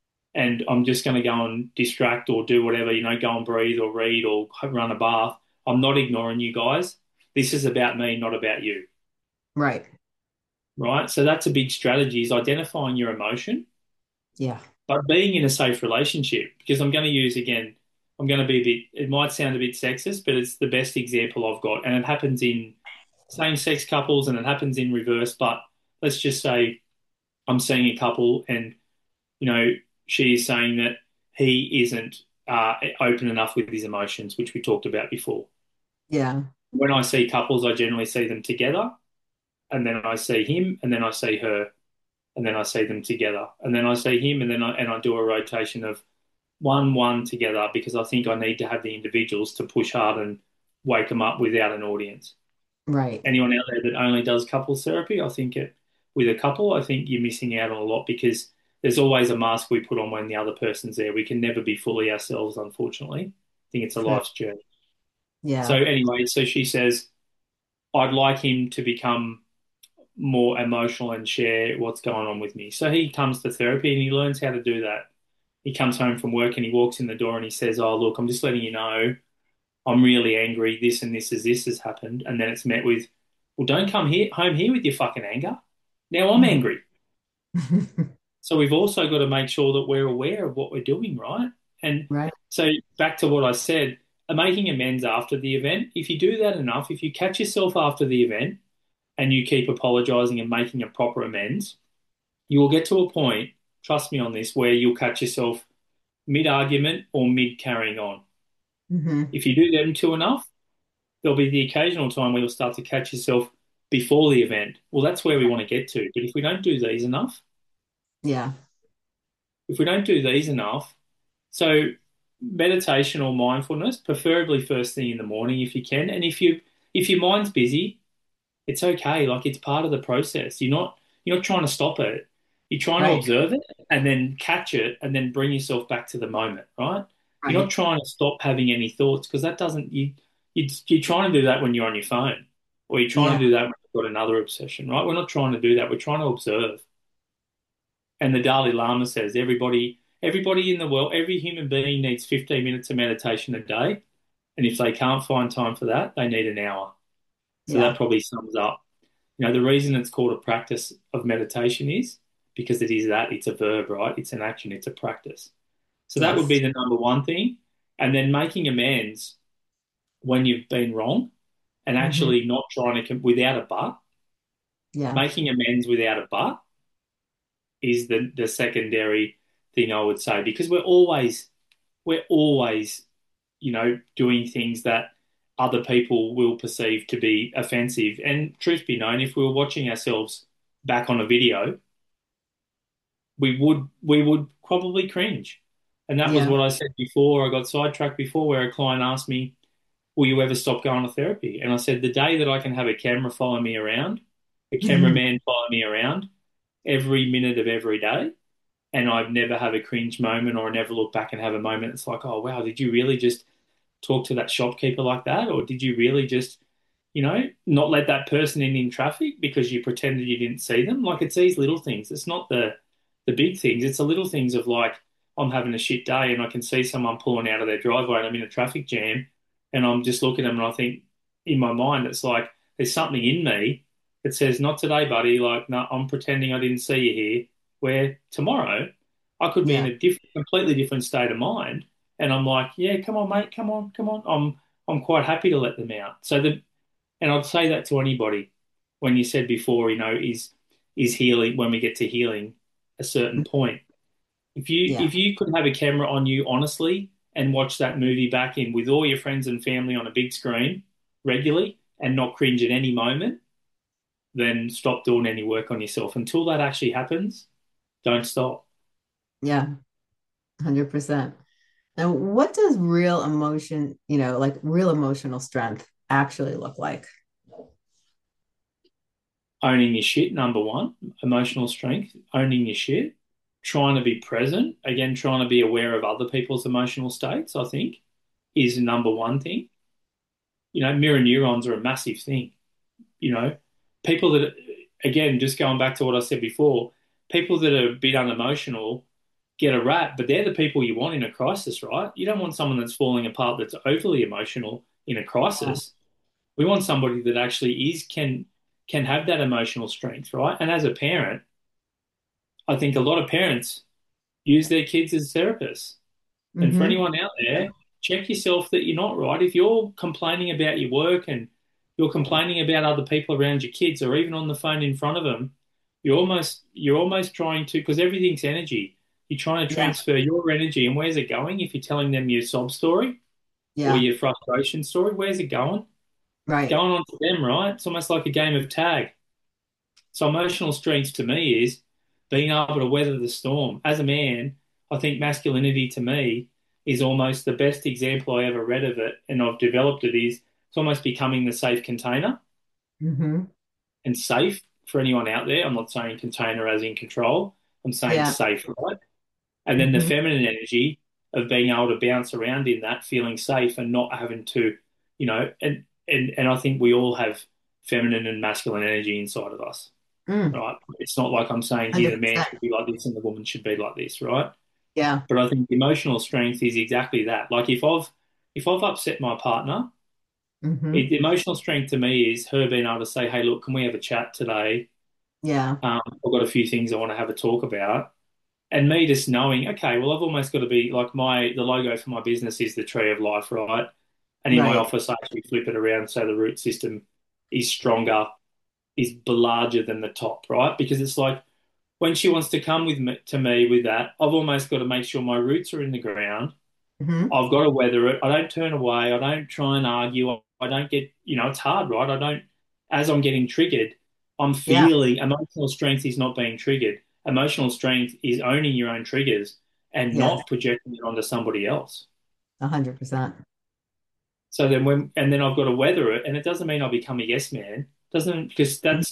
And I'm just going to go and distract or do whatever, go and breathe or read or run a bath. I'm not ignoring you guys. This is about me, not about you. Right. Right? So that's a big strategy is identifying your emotion Yeah. but being in a safe relationship, because I'm going to use again, I'm going to be a bit, it might sound a bit sexist, but it's the best example I've got. And it happens in same sex couples and it happens in reverse. But let's just say I'm seeing a couple and, you know, she's saying that he isn't open enough with his emotions, which we talked about before. Yeah. When I see couples, I generally see them together and then I see him and then I see her and then I see them together and then I see him and then I do a rotation of 1-1 together because I think I need to have the individuals to push hard and wake them up without an audience. Right. Anyone out there that only does couples therapy, with a couple, I think you're missing out on a lot because there's always a mask we put on when the other person's there. We can never be fully ourselves, unfortunately. I think it's a True. life's journey. So Yeah. anyway, so she says, I'd like him to become more emotional and share what's going on with me. So he comes to therapy and he learns how to do that. He comes home from work and he walks in the door and he says, oh, look, I'm just letting you know I'm really angry. This has happened. And then it's met with, well, don't come home here with your fucking anger. Now I'm Mhm. angry. So we've also got to make sure that we're aware of what we're doing, right? And Right. so back to what I said, making amends after the event. If you do that enough, if you catch yourself after the event and you keep apologizing and making a proper amends, you will get to a point, trust me on this, where you'll catch yourself mid-argument or mid-carrying on. Hmm. If you do them two enough, there'll be the occasional time where you'll start to catch yourself before the event. Well, that's where we want to get to. But Yeah. if we don't do these enough, so meditation or mindfulness, preferably first thing in the morning if you can. And if your mind's busy, it's okay. Like it's part of the process. you're not trying to stop it. You're trying to Right. observe it and then catch it and then bring yourself back to the moment, right? You're not Right. trying to stop having any thoughts because that doesn't you're trying to do that when you're on your phone or you're trying to Yeah. do that when you've got another obsession, right? We're not trying to do that. We're trying to observe. And the Dalai Lama says everybody in the world, every human being needs 15 minutes of meditation a day. And if they can't find time for that, they need an hour. So Yeah. that probably sums up, the reason it's called a practice of meditation is because it is that it's a verb, right? It's an action, it's a practice. So that would Yes. be the number one thing. And then making amends when you've been wrong and Hmm. actually not trying to, without a but, Yeah. making amends without a but is the secondary thing I would say because we're always doing things that other people will perceive to be offensive. And truth be known, if we were watching ourselves back on a video, we would probably cringe. And that was Yeah. what I said before. I got sidetracked before where a client asked me, will you ever stop going to therapy? And I said, the day that I can have a camera follow me around, a Hmm. cameraman follow me around every minute of every day, and I've never have a cringe moment or never look back and have a moment. It's like, oh, wow, did you really just talk to that shopkeeper like that? Or did you really just, not let that person in traffic because you pretended you didn't see them? Like it's these little things. It's not the big things. It's the little things of like, I'm having a shit day and I can see someone pulling out of their driveway and I'm in a traffic jam and I'm just looking at them and I think in my mind, it's like, there's something in me that says, not today, buddy. Like, no, I'm pretending I didn't see you here. Where tomorrow I could be in Yeah. a completely different state of mind. And I'm like, yeah, come on, mate, come on, come on. I'm quite happy to let them out. And I'd say that to anybody when you said before, is healing when we get to healing a certain point. If you Yeah. if you could have a camera on you honestly and watch that movie back in with all your friends and family on a big screen regularly and not cringe at any moment, then stop doing any work on yourself. Until that actually happens, don't stop. Yeah. 100%. Now, what does real emotion, like real emotional strength actually look like? Owning your shit, number one, emotional strength, owning your shit, trying to be present, again, trying to be aware of other people's emotional states, I think, is number one thing. Mirror neurons are a massive thing. You know, people that, again, just going back to what I said before, people that are a bit unemotional get a rap, but they're the people you want in a crisis, right? You don't want someone that's falling apart that's overly emotional in a Yeah. crisis. We want somebody that actually can have that emotional strength, right? And as a parent, I think a lot of parents use their kids as therapists. And for Hmm. anyone out there, check yourself that you're not right. If you're complaining about your work and you're complaining about other people around your kids or even on the phone in front of them, you're almost trying to because everything's energy. You're trying to Yeah. transfer your energy and where's it going? If you're telling them your sob story or Yeah. your frustration story, where's it going? It's Right. going on to them, right? It's almost like a game of tag. So emotional strength to me is being able to weather the storm. As a man, I think masculinity to me is almost the best example I ever read of it, and I've developed it is it's almost becoming the safe container Hmm. and safe for anyone out there. I'm not saying container as in control. I'm saying Yeah. safe, right? And then the Hmm. feminine energy of being able to bounce around in that, feeling safe and not having to, and I think we all have feminine and masculine energy inside of us. Mm. Right? It's not like I'm saying here the man 100%. should be like this and the woman should be like this, right? Yeah. But I think emotional strength is exactly that. Like if I've upset my partner, Hmm. emotional strength to me is her being able to say, "Hey, look, can we have a chat today? Yeah. I've got a few things I want to have a talk about." And me just knowing, okay, well, I've almost got to be like the logo for my business is the tree of life, right? And in my Right. office, I actually flip it around so the root system is stronger, is larger than the top, right? Because it's like when she wants to come to me with that, I've almost got to make sure my roots are in the ground. Hmm. I've got to weather it. I don't turn away. I don't try and argue. I don't get, it's hard, right? I don't, as I'm getting triggered, I'm Yeah. feeling emotional strength is not being triggered. Emotional strength is owning your own triggers and Yes. not projecting it onto somebody else. 100%. So then and then I've got to weather it. And it doesn't mean I become a yes man. Doesn't, because that's not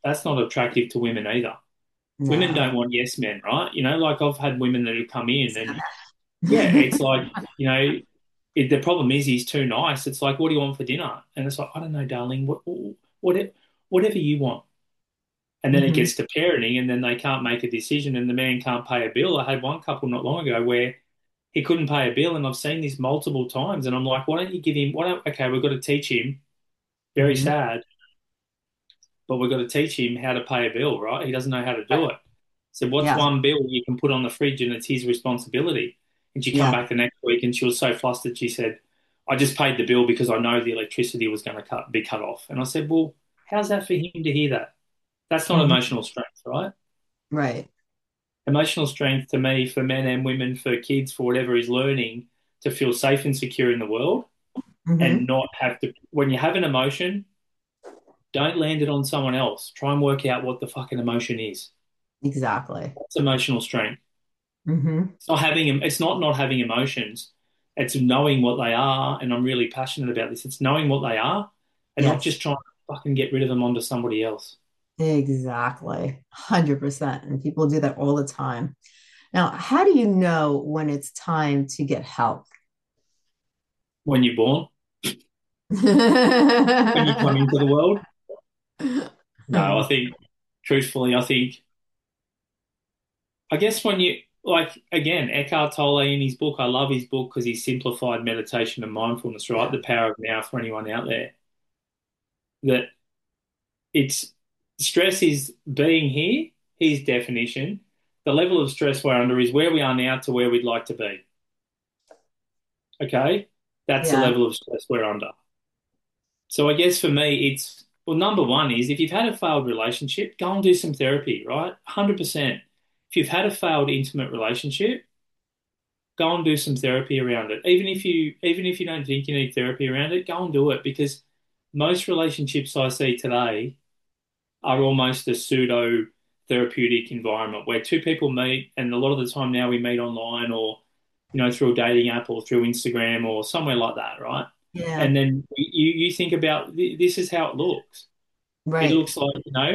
that's not attractive to women either. Women No. don't want yes men, right? Like I've had women that have come in and yeah, it's like, the problem is he's too nice. It's like, what do you want for dinner? And it's like, I don't know, darling, what, whatever you want. And then it Hmm. gets to parenting, and then they can't make a decision, and the man can't pay a bill. I had one couple not long ago where he couldn't pay a bill, and I've seen this multiple times, and I'm like, why don't you give him? Okay, we've got to teach him. Very Hmm. sad, but we've got to teach him how to pay a bill, right? He doesn't know how to do it. So what's Yeah. one bill you can put on the fridge, and it's his responsibility? And she come Yeah. back the next week, and she was so flustered. She said, "I just paid the bill because I know the electricity was going to be cut off." And I said, "Well, how's that for him to hear that? That's not Hmm. emotional strength, right?" Right. Emotional strength to me, for men and women, for kids, for whatever is learning to feel safe and secure in the world and Hmm. not have to, when you have an emotion, don't land it on someone else. Try and work out what the fucking emotion is. Exactly. That's emotional strength. Hmm. It's not having emotions. It's knowing what they are. And I'm really passionate about this. It's knowing what they are and not Yes. just trying to fucking get rid of them onto somebody else. Exactly. 100%. And people do that all the time. Now, how do you know when it's time to get help? When you're born, when you come into the world. No, I think, truthfully, I guess when you, like, again, Eckhart Tolle in his book, I love his book because he simplified meditation and mindfulness, right? Yeah. The power of now for anyone out there. That it's stress is being here, his definition. The level of stress we're under is where we are now to where we'd like to be. Okay? That's the Yeah. level of stress we're under. So I guess for me, well, number one is if you've had a failed relationship, go and do some therapy, right? 100%. If you've had a failed intimate relationship, go and do some therapy around it. Even if you don't think you need therapy around it, go and do it because most relationships I see today are almost a pseudo therapeutic environment where two people meet, and a lot of the time now we meet online or through a dating app or through Instagram or somewhere like that, right? Yeah. And then you think about this is how it looks. It Right. looks like,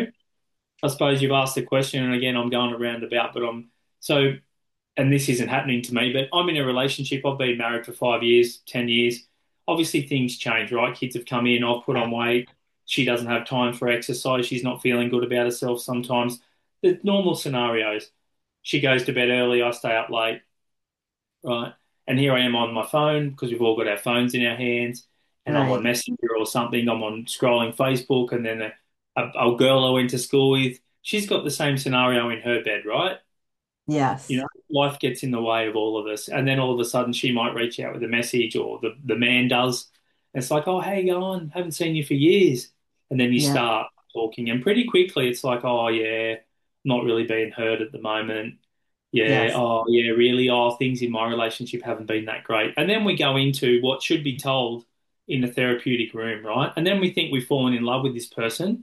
I suppose you've asked the question, and again I'm going around about, but so and this isn't happening to me, but I'm in a relationship. I've been married for 5 years, 10 years. Obviously, things change, right? Kids have come in, I've put on weight. She doesn't have time for exercise. She's not feeling good about herself sometimes. The normal scenarios. She goes to bed early, I stay up late, right? And here I am on my phone because we've all got our phones in our hands, and I'm on Right. Messenger or something. I'm on scrolling Facebook, and then a girl I went to school with, she's got the same scenario in her bed, right? Yes. Life gets in the way of all of us. And then all of a sudden she might reach out with a message or the man does. And it's like, oh, how you going? Haven't seen you for years. And then you Yeah. start talking. And pretty quickly it's like, oh, yeah, not really being heard at the moment. Yeah, Yes. oh, yeah, really? Oh, things in my relationship haven't been that great. And then we go into what should be told in the therapeutic room, right? And then we think we've fallen in love with this person.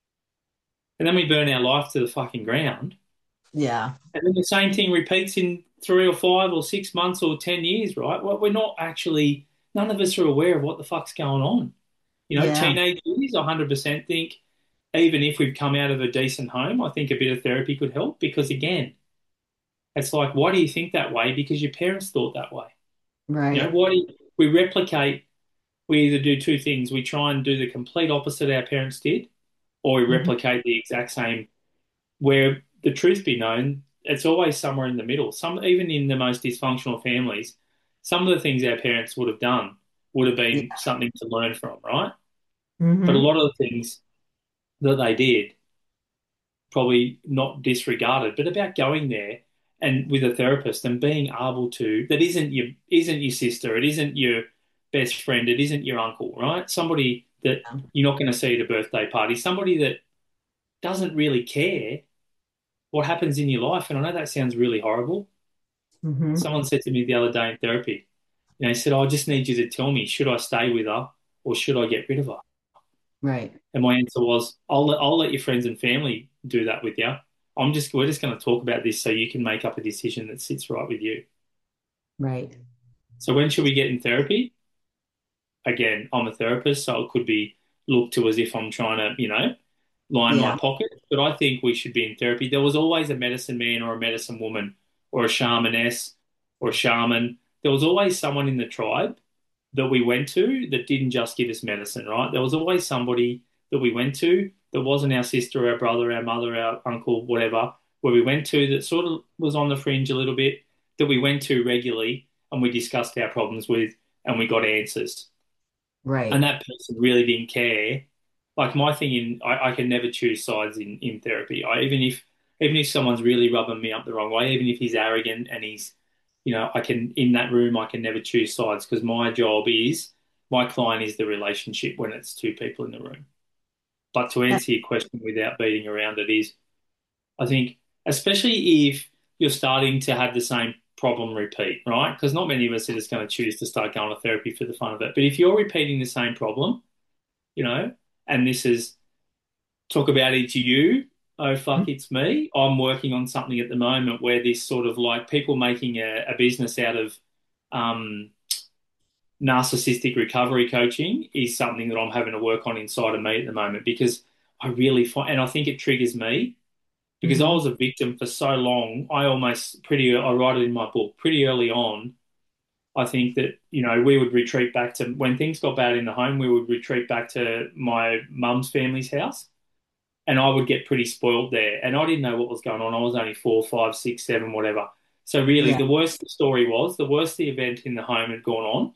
And then we burn our life to the fucking ground. Yeah. And then the same thing repeats in 3 or 5 or 6 months or 10 years, right? Well, we're not actually, none of us are aware of what the fuck's going on. Yeah. Teenage years, I 100% think, even if we've come out of a decent home, I think a bit of therapy could help because, again, it's like, why do you think that way? Because your parents thought that way. Right. We replicate, we either do two things. We try and do the complete opposite our parents did, or we Hmm. replicate the exact same where the truth be known, it's always somewhere in the middle. Even in the most dysfunctional families, some of the things our parents would have done would have Yeah. been something to learn from, right? But a Hmm. lot of the things that they did, probably not disregarded, but about going there and with a therapist and being able to, that isn't your sister, it isn't your best friend, it isn't your uncle, right? Somebody that you're not going to see at a birthday party, somebody that doesn't really care what happens in your life. And I know that sounds really horrible. Hmm. Someone said to me the other day in therapy, he said, "Oh, I just need you to tell me, should I stay with her or should I get rid of her?" Right. And my answer was, I'll let your friends and family do that with you. We're just going to talk about this so you can make up a decision that sits right with you. Right. So when should we get in therapy? Again, I'm a therapist, so it could be looked to as if I'm trying to, line my Yeah. pocket, but I think we should be in therapy. There was always a medicine man or a medicine woman or a shamaness or a shaman. There was always someone in the tribe that we went to that didn't just give us medicine, right? There was always somebody that we went to that wasn't our sister, our brother, our mother, our uncle, whatever, where we went to that sort of was on the fringe a little bit, that we went to regularly and we discussed our problems with and we got answers. And Right. that person really didn't care. Like my thing I can never choose sides in therapy. Even if someone's really rubbing me up the wrong way, even if he's arrogant and I can in that room I can never choose sides because my client is the relationship when it's two people in the room. But to Uh, answer your question without beating around it is, I think, especially if you're starting to have the same problem repeat, right? Because not many of us are just going to choose to start going to therapy for the fun of it. But if you're repeating the same problem, you know, and this is talk about it's you, oh fuck, it's me. I'm working on something at the moment where this sort of like people making a business out of um, narcissistic recovery coaching is something that I'm having to work on inside of me at the moment because I really find, and I think it triggers me because I Mm-hmm. was a victim for so long. I write it in my book pretty early on. I think that, we would retreat back to when things got bad in the home, we would retreat back to my mum's family's house and I would get pretty spoiled there. And I didn't know what was going on. I was only 4, 5, 6, 7, whatever. So really, Yeah. the worse the story was, the worse the event in the home had gone on,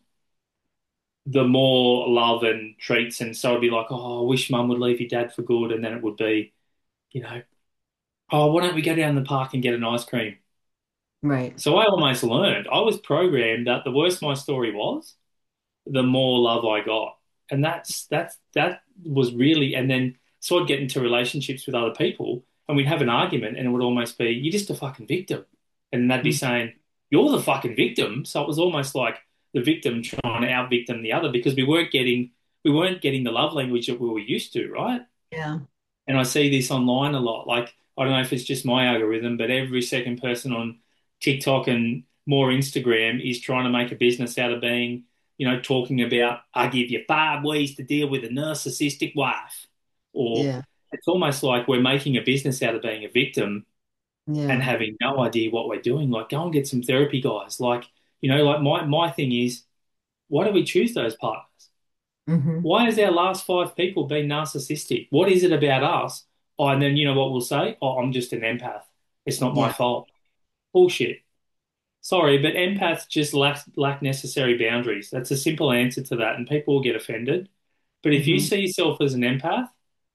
the more love and treats. And so it'd be like, oh, I wish mum would leave your dad for good. And then it would be, you know, oh, why don't we go down the park and get an ice cream? Right. So I almost learned. I was programmed that the worse my story was, the more love I got. And that was really, and then so I'd get into relationships with other people and we'd have an argument and it would almost be, you're just a fucking victim. And they'd be saying, you're the fucking victim. So it was almost like the victim trying to out victim the other because we weren't getting the love language that we were used to, right? Yeah. And I see this online a lot. Like, I don't know if it's just my algorithm, but every second person on TikTok and more Instagram is trying to make a business out of being, talking about, I give you 5 ways to deal with a narcissistic wife. Or Yeah. it's almost like we're making a business out of being a victim and Yeah. having no idea what we're doing. Like, go and get some therapy, guys. Like my thing is, why do we choose those partners? Mm-hmm. Why has our last 5 people been narcissistic? What is it about us? Oh, and then you know what we'll say? Oh, I'm just an empath. It's not my Yeah. fault. Bullshit. Sorry, but empaths just lack necessary boundaries. That's a simple answer to that, and people will get offended. But if you Mm-hmm. see yourself as an empath,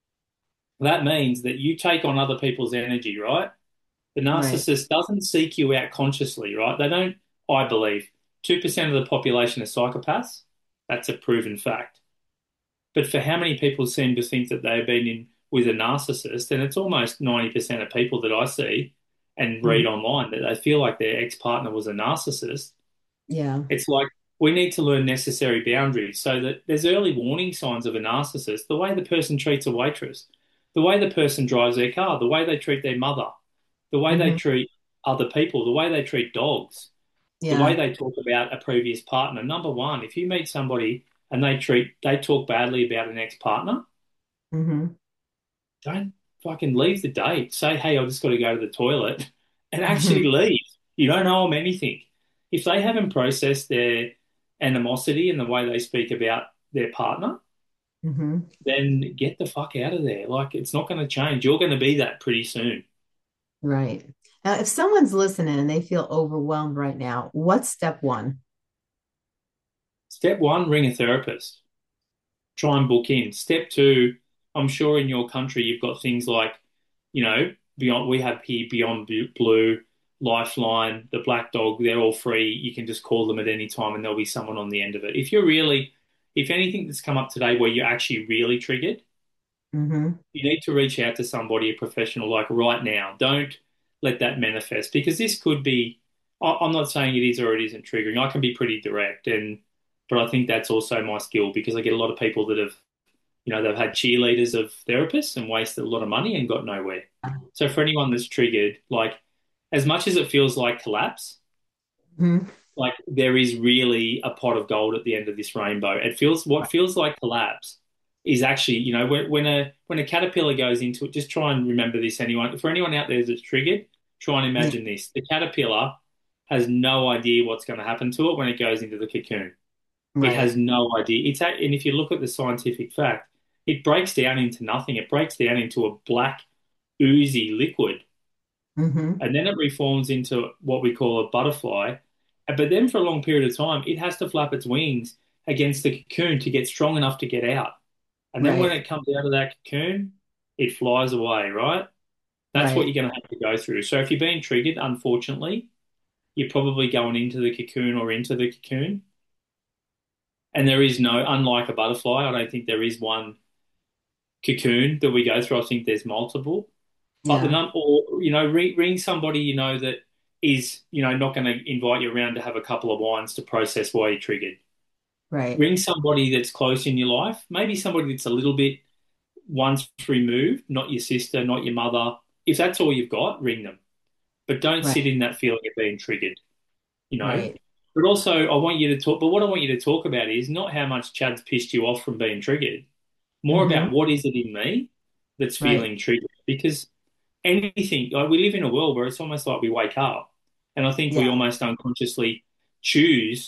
that means that you take on other people's energy, right? The Right. narcissist doesn't seek you out consciously, right? They don't, I believe, 2% of the population are psychopaths. That's a proven fact. But for how many people seem to think that they've been in with a narcissist, and it's almost 90% of people that I see and read Mm-hmm. online that they feel like their ex-partner was a narcissist. Yeah. It's like we need to learn necessary boundaries so that there's early warning signs of a narcissist, the way the person treats a waitress, the way the person drives their car, the way they treat their mother, the way they Mm-hmm. treat other people, the way they treat dogs, the way Yeah. they talk about a previous partner. Number one, if you meet somebody and they talk badly about an ex-partner, Mm-hmm. don't fucking leave the date. Say, hey, I've just got to go to the toilet and actually leave. You don't owe them anything. If they haven't processed their animosity and the way they speak about their partner, Mm-hmm. then get the fuck out of there. Like, it's not going to change. You're going to be that pretty soon. Right. Now, if someone's listening and they feel overwhelmed right now, what's step one? Step one, ring a therapist. Try and book in. Step two, I'm sure in your country you've got things like, Beyond. We have here Beyond Blue, Lifeline, the Black Dog. They're all free. You can just call them at any time, and there'll be someone on the end of it. If anything that's come up today where you're actually really triggered, Mm-hmm. you need to reach out to somebody, a professional, like right now. Don't let that manifest because this could be. I'm not saying it is or it isn't triggering. I can be pretty direct, but I think that's also my skill because I get a lot of people that have they've had cheerleaders of therapists and wasted a lot of money and got nowhere. So for anyone that's triggered, like as much as it feels like collapse, Mm-hmm. like there is really a pot of gold at the end of this rainbow. What feels like collapse is actually, when a caterpillar goes into it, just try and remember this, anyone. For anyone out there that's triggered, try and Yeah. imagine this. The caterpillar has no idea what's going to happen to it when it goes into the cocoon. It has Right. no idea. And if you look at the scientific fact, it breaks down into nothing. It breaks down into a black, oozy liquid, Hmm. and then it reforms into what we call a butterfly. But then for a long period of time, it has to flap its wings against the cocoon to get strong enough to get out. And then when Right. it comes out of that cocoon, it flies away, right? That's what Right. you're going to have to go through. So if you're being triggered, unfortunately, you're probably going into the cocoon or into the cocoon. And there is no, unlike a butterfly, I don't think there is one cocoon that we go through. I think there's multiple. But Yeah. or ring somebody that is not going to invite you around to have a couple of wines to process why you're triggered. Right. Ring somebody that's close in your life, maybe somebody that's a little bit once removed, not your sister, not your mother. If that's all you've got, ring them. But don't sit Right. in that feeling of being triggered, you know. Right. But also, I want you to talk. But what I want you to talk about is not how much Chad's pissed you off from being triggered. More Hmm. about what is it in me that's Right. feeling triggered. Because anything, like we live in a world where it's almost like we wake up, and I think we Yeah. almost unconsciously choose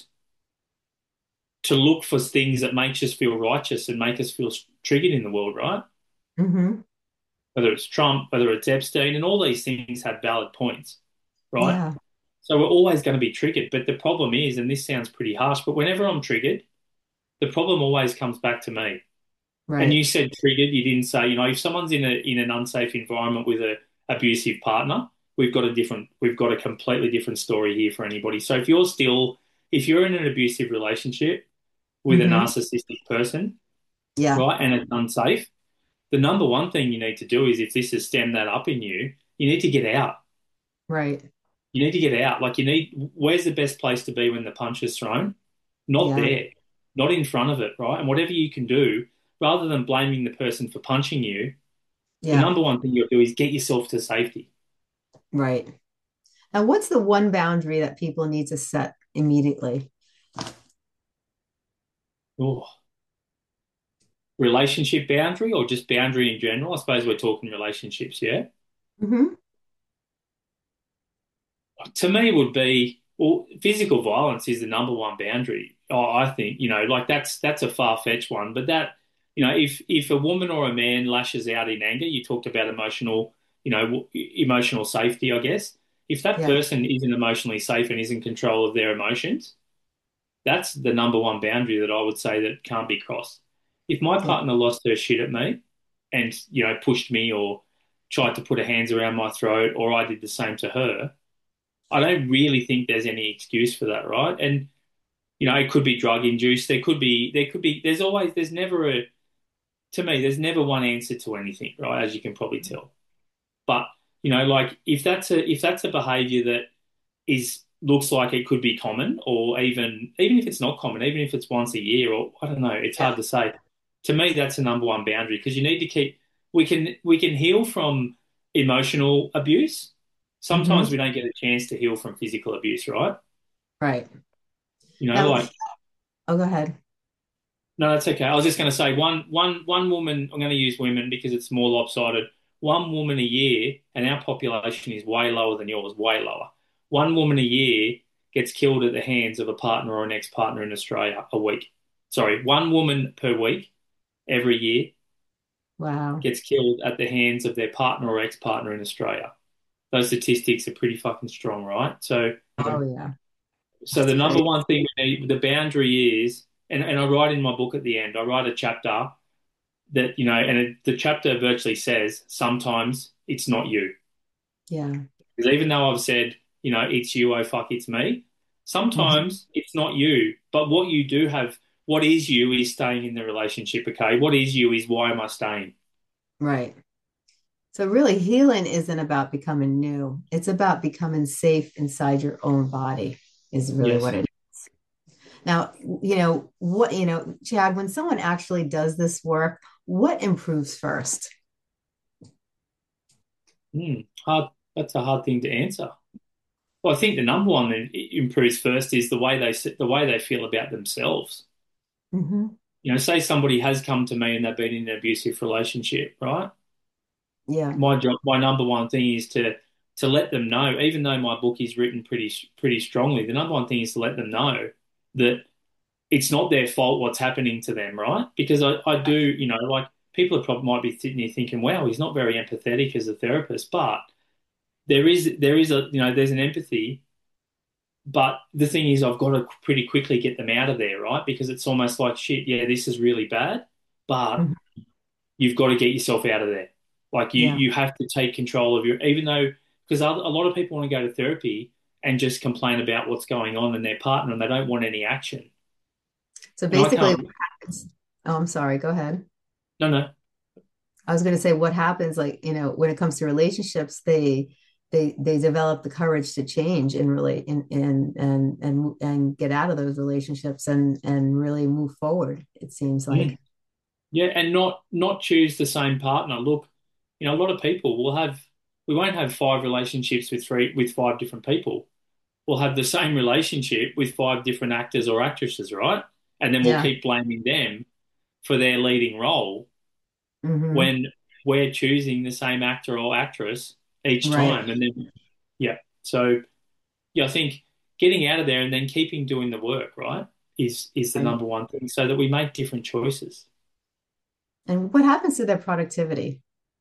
to look for things that makes us feel righteous and make us feel triggered in the world, right? Hmm. Whether it's Trump, whether it's Epstein, and all these things have valid points, right? Yeah. So we're always going to be triggered. But the problem is, and this sounds pretty harsh, but whenever I'm triggered, the problem always comes back to me. And Right. you said triggered, you didn't say, if someone's in an unsafe environment with a abusive partner, we've got a completely different story here for anybody. So if you're in an abusive relationship with a Hmm. narcissistic person, Yeah. right, and it's unsafe, the number one thing you need to do is if this has stemmed that up in you, you need to get out. Right. You need to get out. Like where's the best place to be when the punch is thrown? Not Yeah. there, not in front of it, right? And whatever you can do, rather than blaming the person for punching you, the Yeah. number one thing you'll do is get yourself to safety. Right. And what's the one boundary that people need to set immediately? Oh, relationship boundary or just boundary in general? I suppose we're talking relationships, yeah? Hmm. To me, would be, well, physical violence is the number one boundary. I think, like that's a far-fetched one, but if a woman or a man lashes out in anger, you talked about emotional safety, I guess. If that Yeah. person isn't emotionally safe and is in control of their emotions, that's the number one boundary that I would say that can't be crossed. If my Yeah. partner lost her shit at me and, pushed me or tried to put her hands around my throat or I did the same to her, I don't really think there's any excuse for that, right? And, it could be drug induced. There's never to me, there's never one answer to anything, right? As you can probably tell. But, like if that's a behavior that is looks like it could be common, or even if it's not common, even if it's once a year, or I don't know, it's Yeah. hard to say. To me, that's the number one boundary because you need to keep. We can heal from emotional abuse. Hmm. Sometimes we don't get a chance to heal from physical abuse, right? Right. Now, Like oh, go ahead. no, that's okay. I was just going to say one woman. I'm going to use women because it's more lopsided. One woman a year, and our population is way lower than yours, way lower. One woman a year gets killed at the hands of a partner or an ex-partner in Australia a week. Sorry, one woman per week every year Wow. gets killed at the hands of their partner or ex-partner in Australia. Those statistics are pretty fucking strong, right? Oh, yeah. So That's the number crazy. one thing we need, the boundary is, and I write in my book at the end, I write a chapter that, the chapter virtually says sometimes it's not you. Yeah. Because even though I've said, it's you, oh fuck, it's me, Hmm. sometimes it's not you. But what is you is staying in the relationship, okay? What is you is why am I staying? Right. So really healing isn't about becoming new. It's about becoming safe inside your own body is really what Yes. it is. Now, Chad, when someone actually does this work, what improves first? Hard. That's a hard thing to answer. Well, I think the number one that improves first is the way they feel about themselves. Hmm. say somebody has come to me and they've been in an abusive relationship, right? Yeah. My job, my number one thing is to let them know, even though my book is written pretty strongly, the number one thing is to let them know that it's not their fault what's happening to them, right? Because I do, like people are probably might be sitting here thinking, wow, he's not very empathetic as a therapist, but there is there's an empathy, but the thing is I've got to pretty quickly get them out of there, right? Because it's almost like shit, yeah, this is really bad, but Mhm. you've got to get yourself out of there. Like Yeah. you have to take control of your, even though, because a lot of people want to go to therapy and just complain about what's going on in their partner and they don't want any action. So And I basically, can't, what happens, oh, I'm sorry, go ahead. no, no. I was going to say what happens, like, when it comes to relationships, they develop the courage to change and relate and get out of those relationships and really move forward, it seems Mm. like. Yeah, and not choose the same partner. Look, a lot of people will have, we won't have five relationships with five different people. We'll have the same relationship with five different actors or actresses, right? And then we'll Yeah. keep blaming them for their leading role Hmm. when we're choosing the same actor or actress each Right. time. And then, yeah. So, yeah, I think getting out of there and then keeping doing the work, right, is the Right. number one thing so that we make different choices. And what happens to their productivity?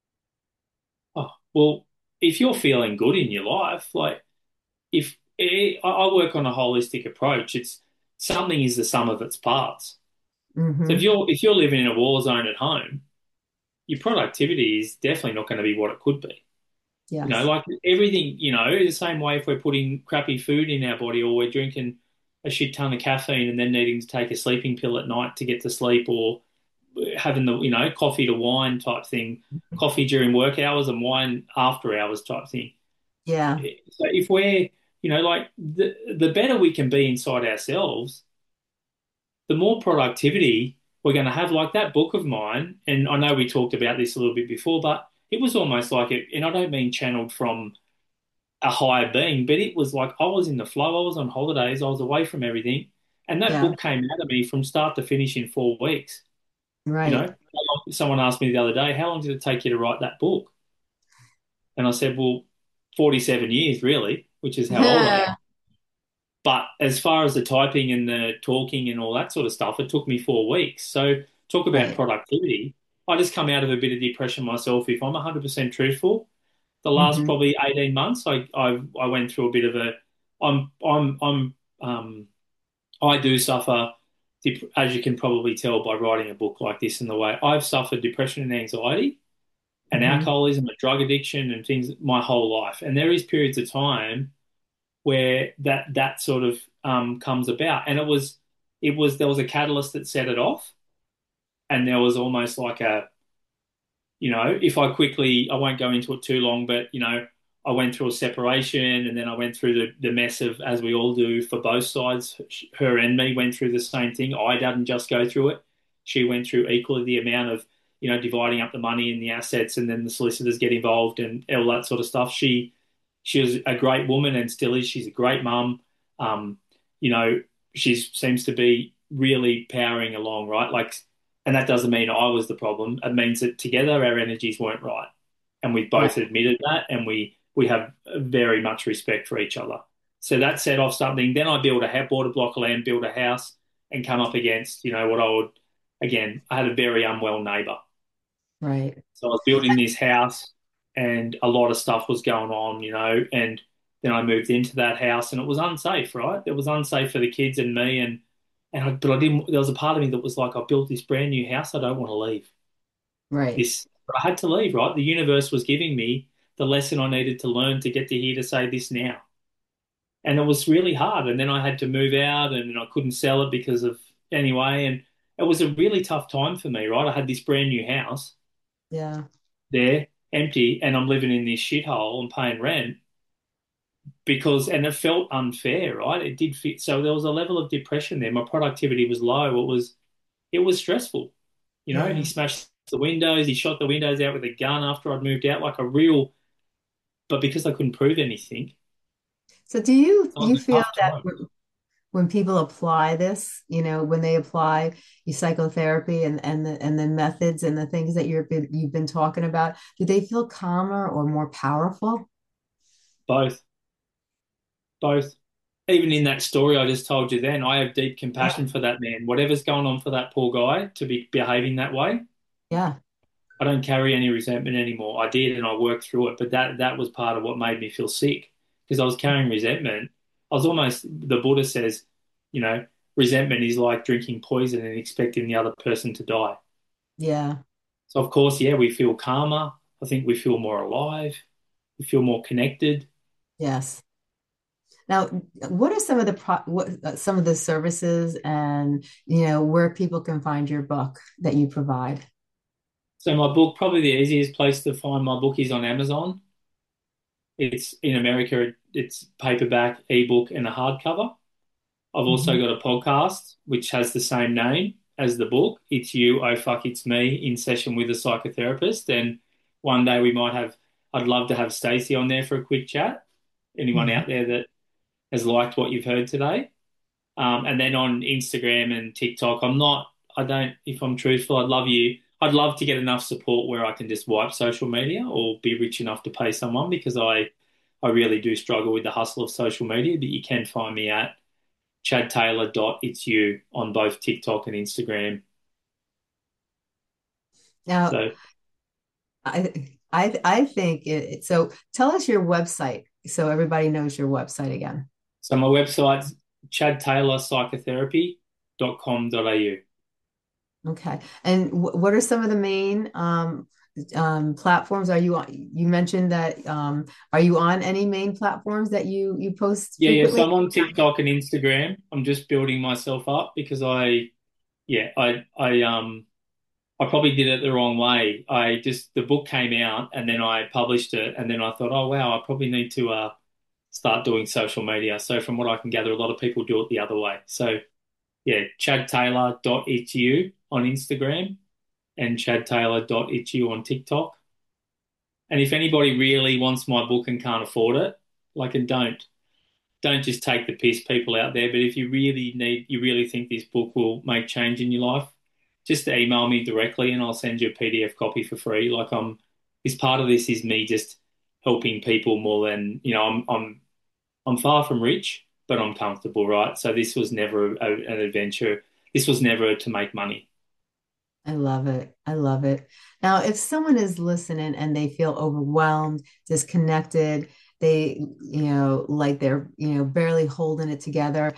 Oh, well, if you're feeling good in your life, like if I work on a holistic approach, it's something is the sum of its parts. So if Hmm. you're living in a war zone at home, your productivity is definitely not going to be what it could be. Yes. Like everything, the same way if we're putting crappy food in our body or we're drinking a shit ton of caffeine and then needing to take a sleeping pill at night to get to sleep or having the, coffee to wine type thing, coffee during work hours and wine after hours type thing. Yeah. So if we're, like the better we can be inside ourselves, the more productivity we're going to have. Like that book of mine, and I know we talked about this a little bit before, but it was almost like it, and I don't mean channeled from a higher being, but it was like I was in the flow. I was on holidays. I was away from everything, and that Yeah. book came out of me from start to finish in 4 weeks. You Right. know, someone asked me the other day, "How long did it take you to write that book?" And I said, "Well, 47 years, really, which is how old I am." But as far as the typing and the talking and all that sort of stuff, it took me 4 weeks. So talk about Right. productivity. I just come out of a bit of depression myself. If I'm 100% truthful, the last Hmm. probably 18 months, I went through a bit of a. I'm I do suffer, as you can probably tell by writing a book like this in the way I've suffered depression and anxiety and Hmm. alcoholism and drug addiction and things my whole life. And there is periods of time where that sort of comes about. And it was there was a catalyst that set it off, and there was almost like a if I won't go into it too long, but I went through a separation, and then I went through the mess of, as we all do for both sides. Her and me went through the same thing. I didn't just go through it; she went through equally the amount of dividing up the money and the assets, and then the solicitors get involved and all that sort of stuff. She was a great woman and still is. She's a great mum. Um, you know, she seems to be really powering along, right? Like, and that doesn't mean I was the problem. It means that together our energies weren't right, and we both Right. admitted that, and we have very much respect for each other. So that set off something. Then I bought a block of land, built a house, and come up against, what I would, again, I had a very unwell neighbour. Right. So I was building this house and a lot of stuff was going on, and then I moved into that house and it was unsafe, right? It was unsafe for the kids and me but I didn't, there was a part of me that was like, I built this brand new house. I don't want to leave Right. but I had to leave, right? The universe was giving me the lesson I needed to learn to get to here to say this now. And it was really hard. And then I had to move out and I couldn't sell it because of anyway. And it was a really tough time for me, right? I had this brand new house Yeah. there empty and I'm living in this shithole and paying rent and it felt unfair, right? It did fit. So there was a level of depression there. My productivity was low. It was stressful, and he Yeah. smashed the windows. He shot the windows out with a gun after I'd moved out, like a real, but because I couldn't prove anything, So do you it was you a feel tough that time. when people apply this, when they apply your psychotherapy and the methods and the things that you've been talking about, do they feel calmer or more powerful? Both, both. Even in that story I just told you then, I have deep Yeah. compassion for that man. Whatever's going on for that poor guy to be behaving that way, Yeah. I don't carry any resentment anymore. I did, and I worked through it, but that was part of what made me feel sick because I was carrying resentment. I was almost, the Buddha says, you know, resentment is like drinking poison and expecting the other person to die. Yeah. So of course, yeah, we feel calmer. I think we feel more alive. We feel more connected. Yes. Now, what are some of the some of the services and where people can find your book that you provide? So my book, probably the easiest place to find my book is on Amazon. It's in America, it's paperback, ebook, and a hardcover. I've also Mhm. got a podcast which has the same name as the book. It's You, Oh Fuck, It's Me in session with a psychotherapist. And one day we might have, I'd love to have Stacey on there for a quick chat. Anyone Mhm. out there that has liked what you've heard today? And then on Instagram and TikTok, I don't, if I'm truthful, I'd love to get enough support where I can just wipe social media or be rich enough to pay someone because I really do struggle with the hustle of social media, but you can find me at chadtaylor.itsyou on both TikTok and Instagram. Now, So, I think so. Tell us your website so everybody knows your website again. so my website's chadtaylorpsychotherapy.com.au. Okay. And what are some of the main platforms? Are you on? You mentioned that. Are you on any main platforms that you post Yeah. So frequently? I'm on TikTok and Instagram. I'm just building myself up because yeah, I probably did it the wrong way. The book came out and then I published it and then I thought, oh wow, I probably need to start doing social media. So from what I can gather, a lot of people do it the other way. So yeah, chadtaylor.itsu on Instagram and chadtaylor.itsu on TikTok. And if anybody really wants my book and can't afford it, like and don't just take the piss people out there. But if you really think this book will make change in your life, just email me directly and I'll send you a PDF copy for free. This part of this is me just helping people more than, I'm far from rich, but I'm comfortable, right? So this was never an adventure. This was never to make money. I love it. I love it. Now, if someone is listening and they feel overwhelmed, disconnected, they, like they're, barely holding it together,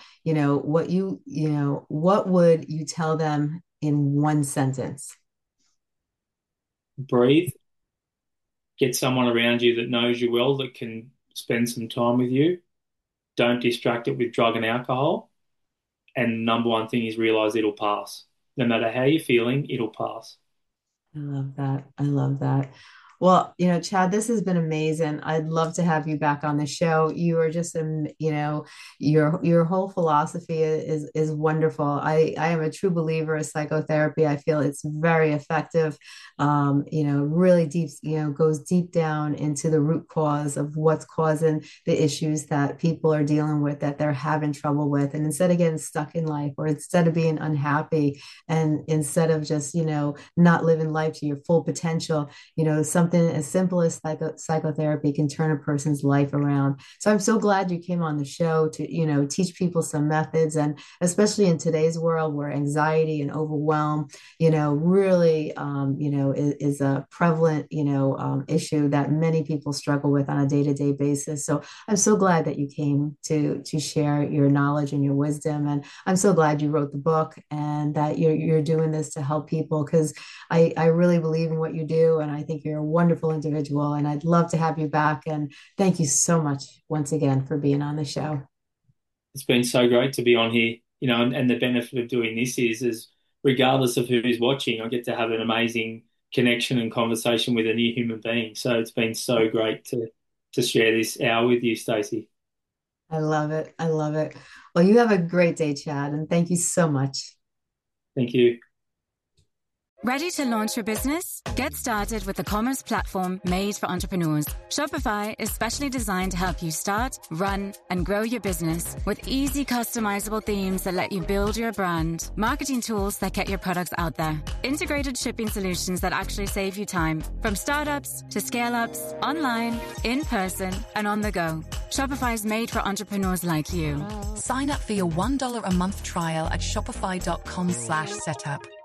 what would you tell them in one sentence? Breathe, get someone around you that knows you well, that can spend some time with you. Don't distract it with drug and alcohol. And number one thing is realize it'll pass. No matter how you're feeling, it'll pass. I love that. I love that. Well, Chad, this has been amazing. I'd love to have you back on the show. You are just, your whole philosophy is wonderful. I am a true believer of psychotherapy. I feel it's very effective. Really deep, goes deep down into the root cause of what's causing the issues that people are dealing with, that they're having trouble with. And instead of getting stuck in life or instead of being unhappy and instead of just, not living life to your full potential, something as simple as psychotherapy can turn a person's life around. So I'm so glad you came on the show to, teach people some methods. And especially in today's world where anxiety and overwhelm, really, is a prevalent, issue that many people struggle with on a day-to-day basis. So I'm so glad that you came to share your knowledge and your wisdom. And I'm so glad you wrote the book and that you're doing this to help people because I really believe in what you do, and I think you're a wonderful individual. And I'd love to have you back. And thank you so much once again for being on the show. It's been so great to be on here, and the benefit of doing this is regardless of who's watching, I get to have an amazing connection and conversation with a new human being. So it's been so great to share this hour with you, Stacey. I love it. I love it. Well, you have a great day, Chad, and thank you so much. Thank you. Ready to launch your business? Get started with the commerce platform made for entrepreneurs. Shopify is specially designed to help you start, run, and grow your business with easy customizable themes that let you build your brand, marketing tools that get your products out there, integrated shipping solutions that actually save you time, from startups to scale-ups, online, in person, and on the go. Shopify is made for entrepreneurs like you. Sign up for your $1 a month trial at shopify.com/setup.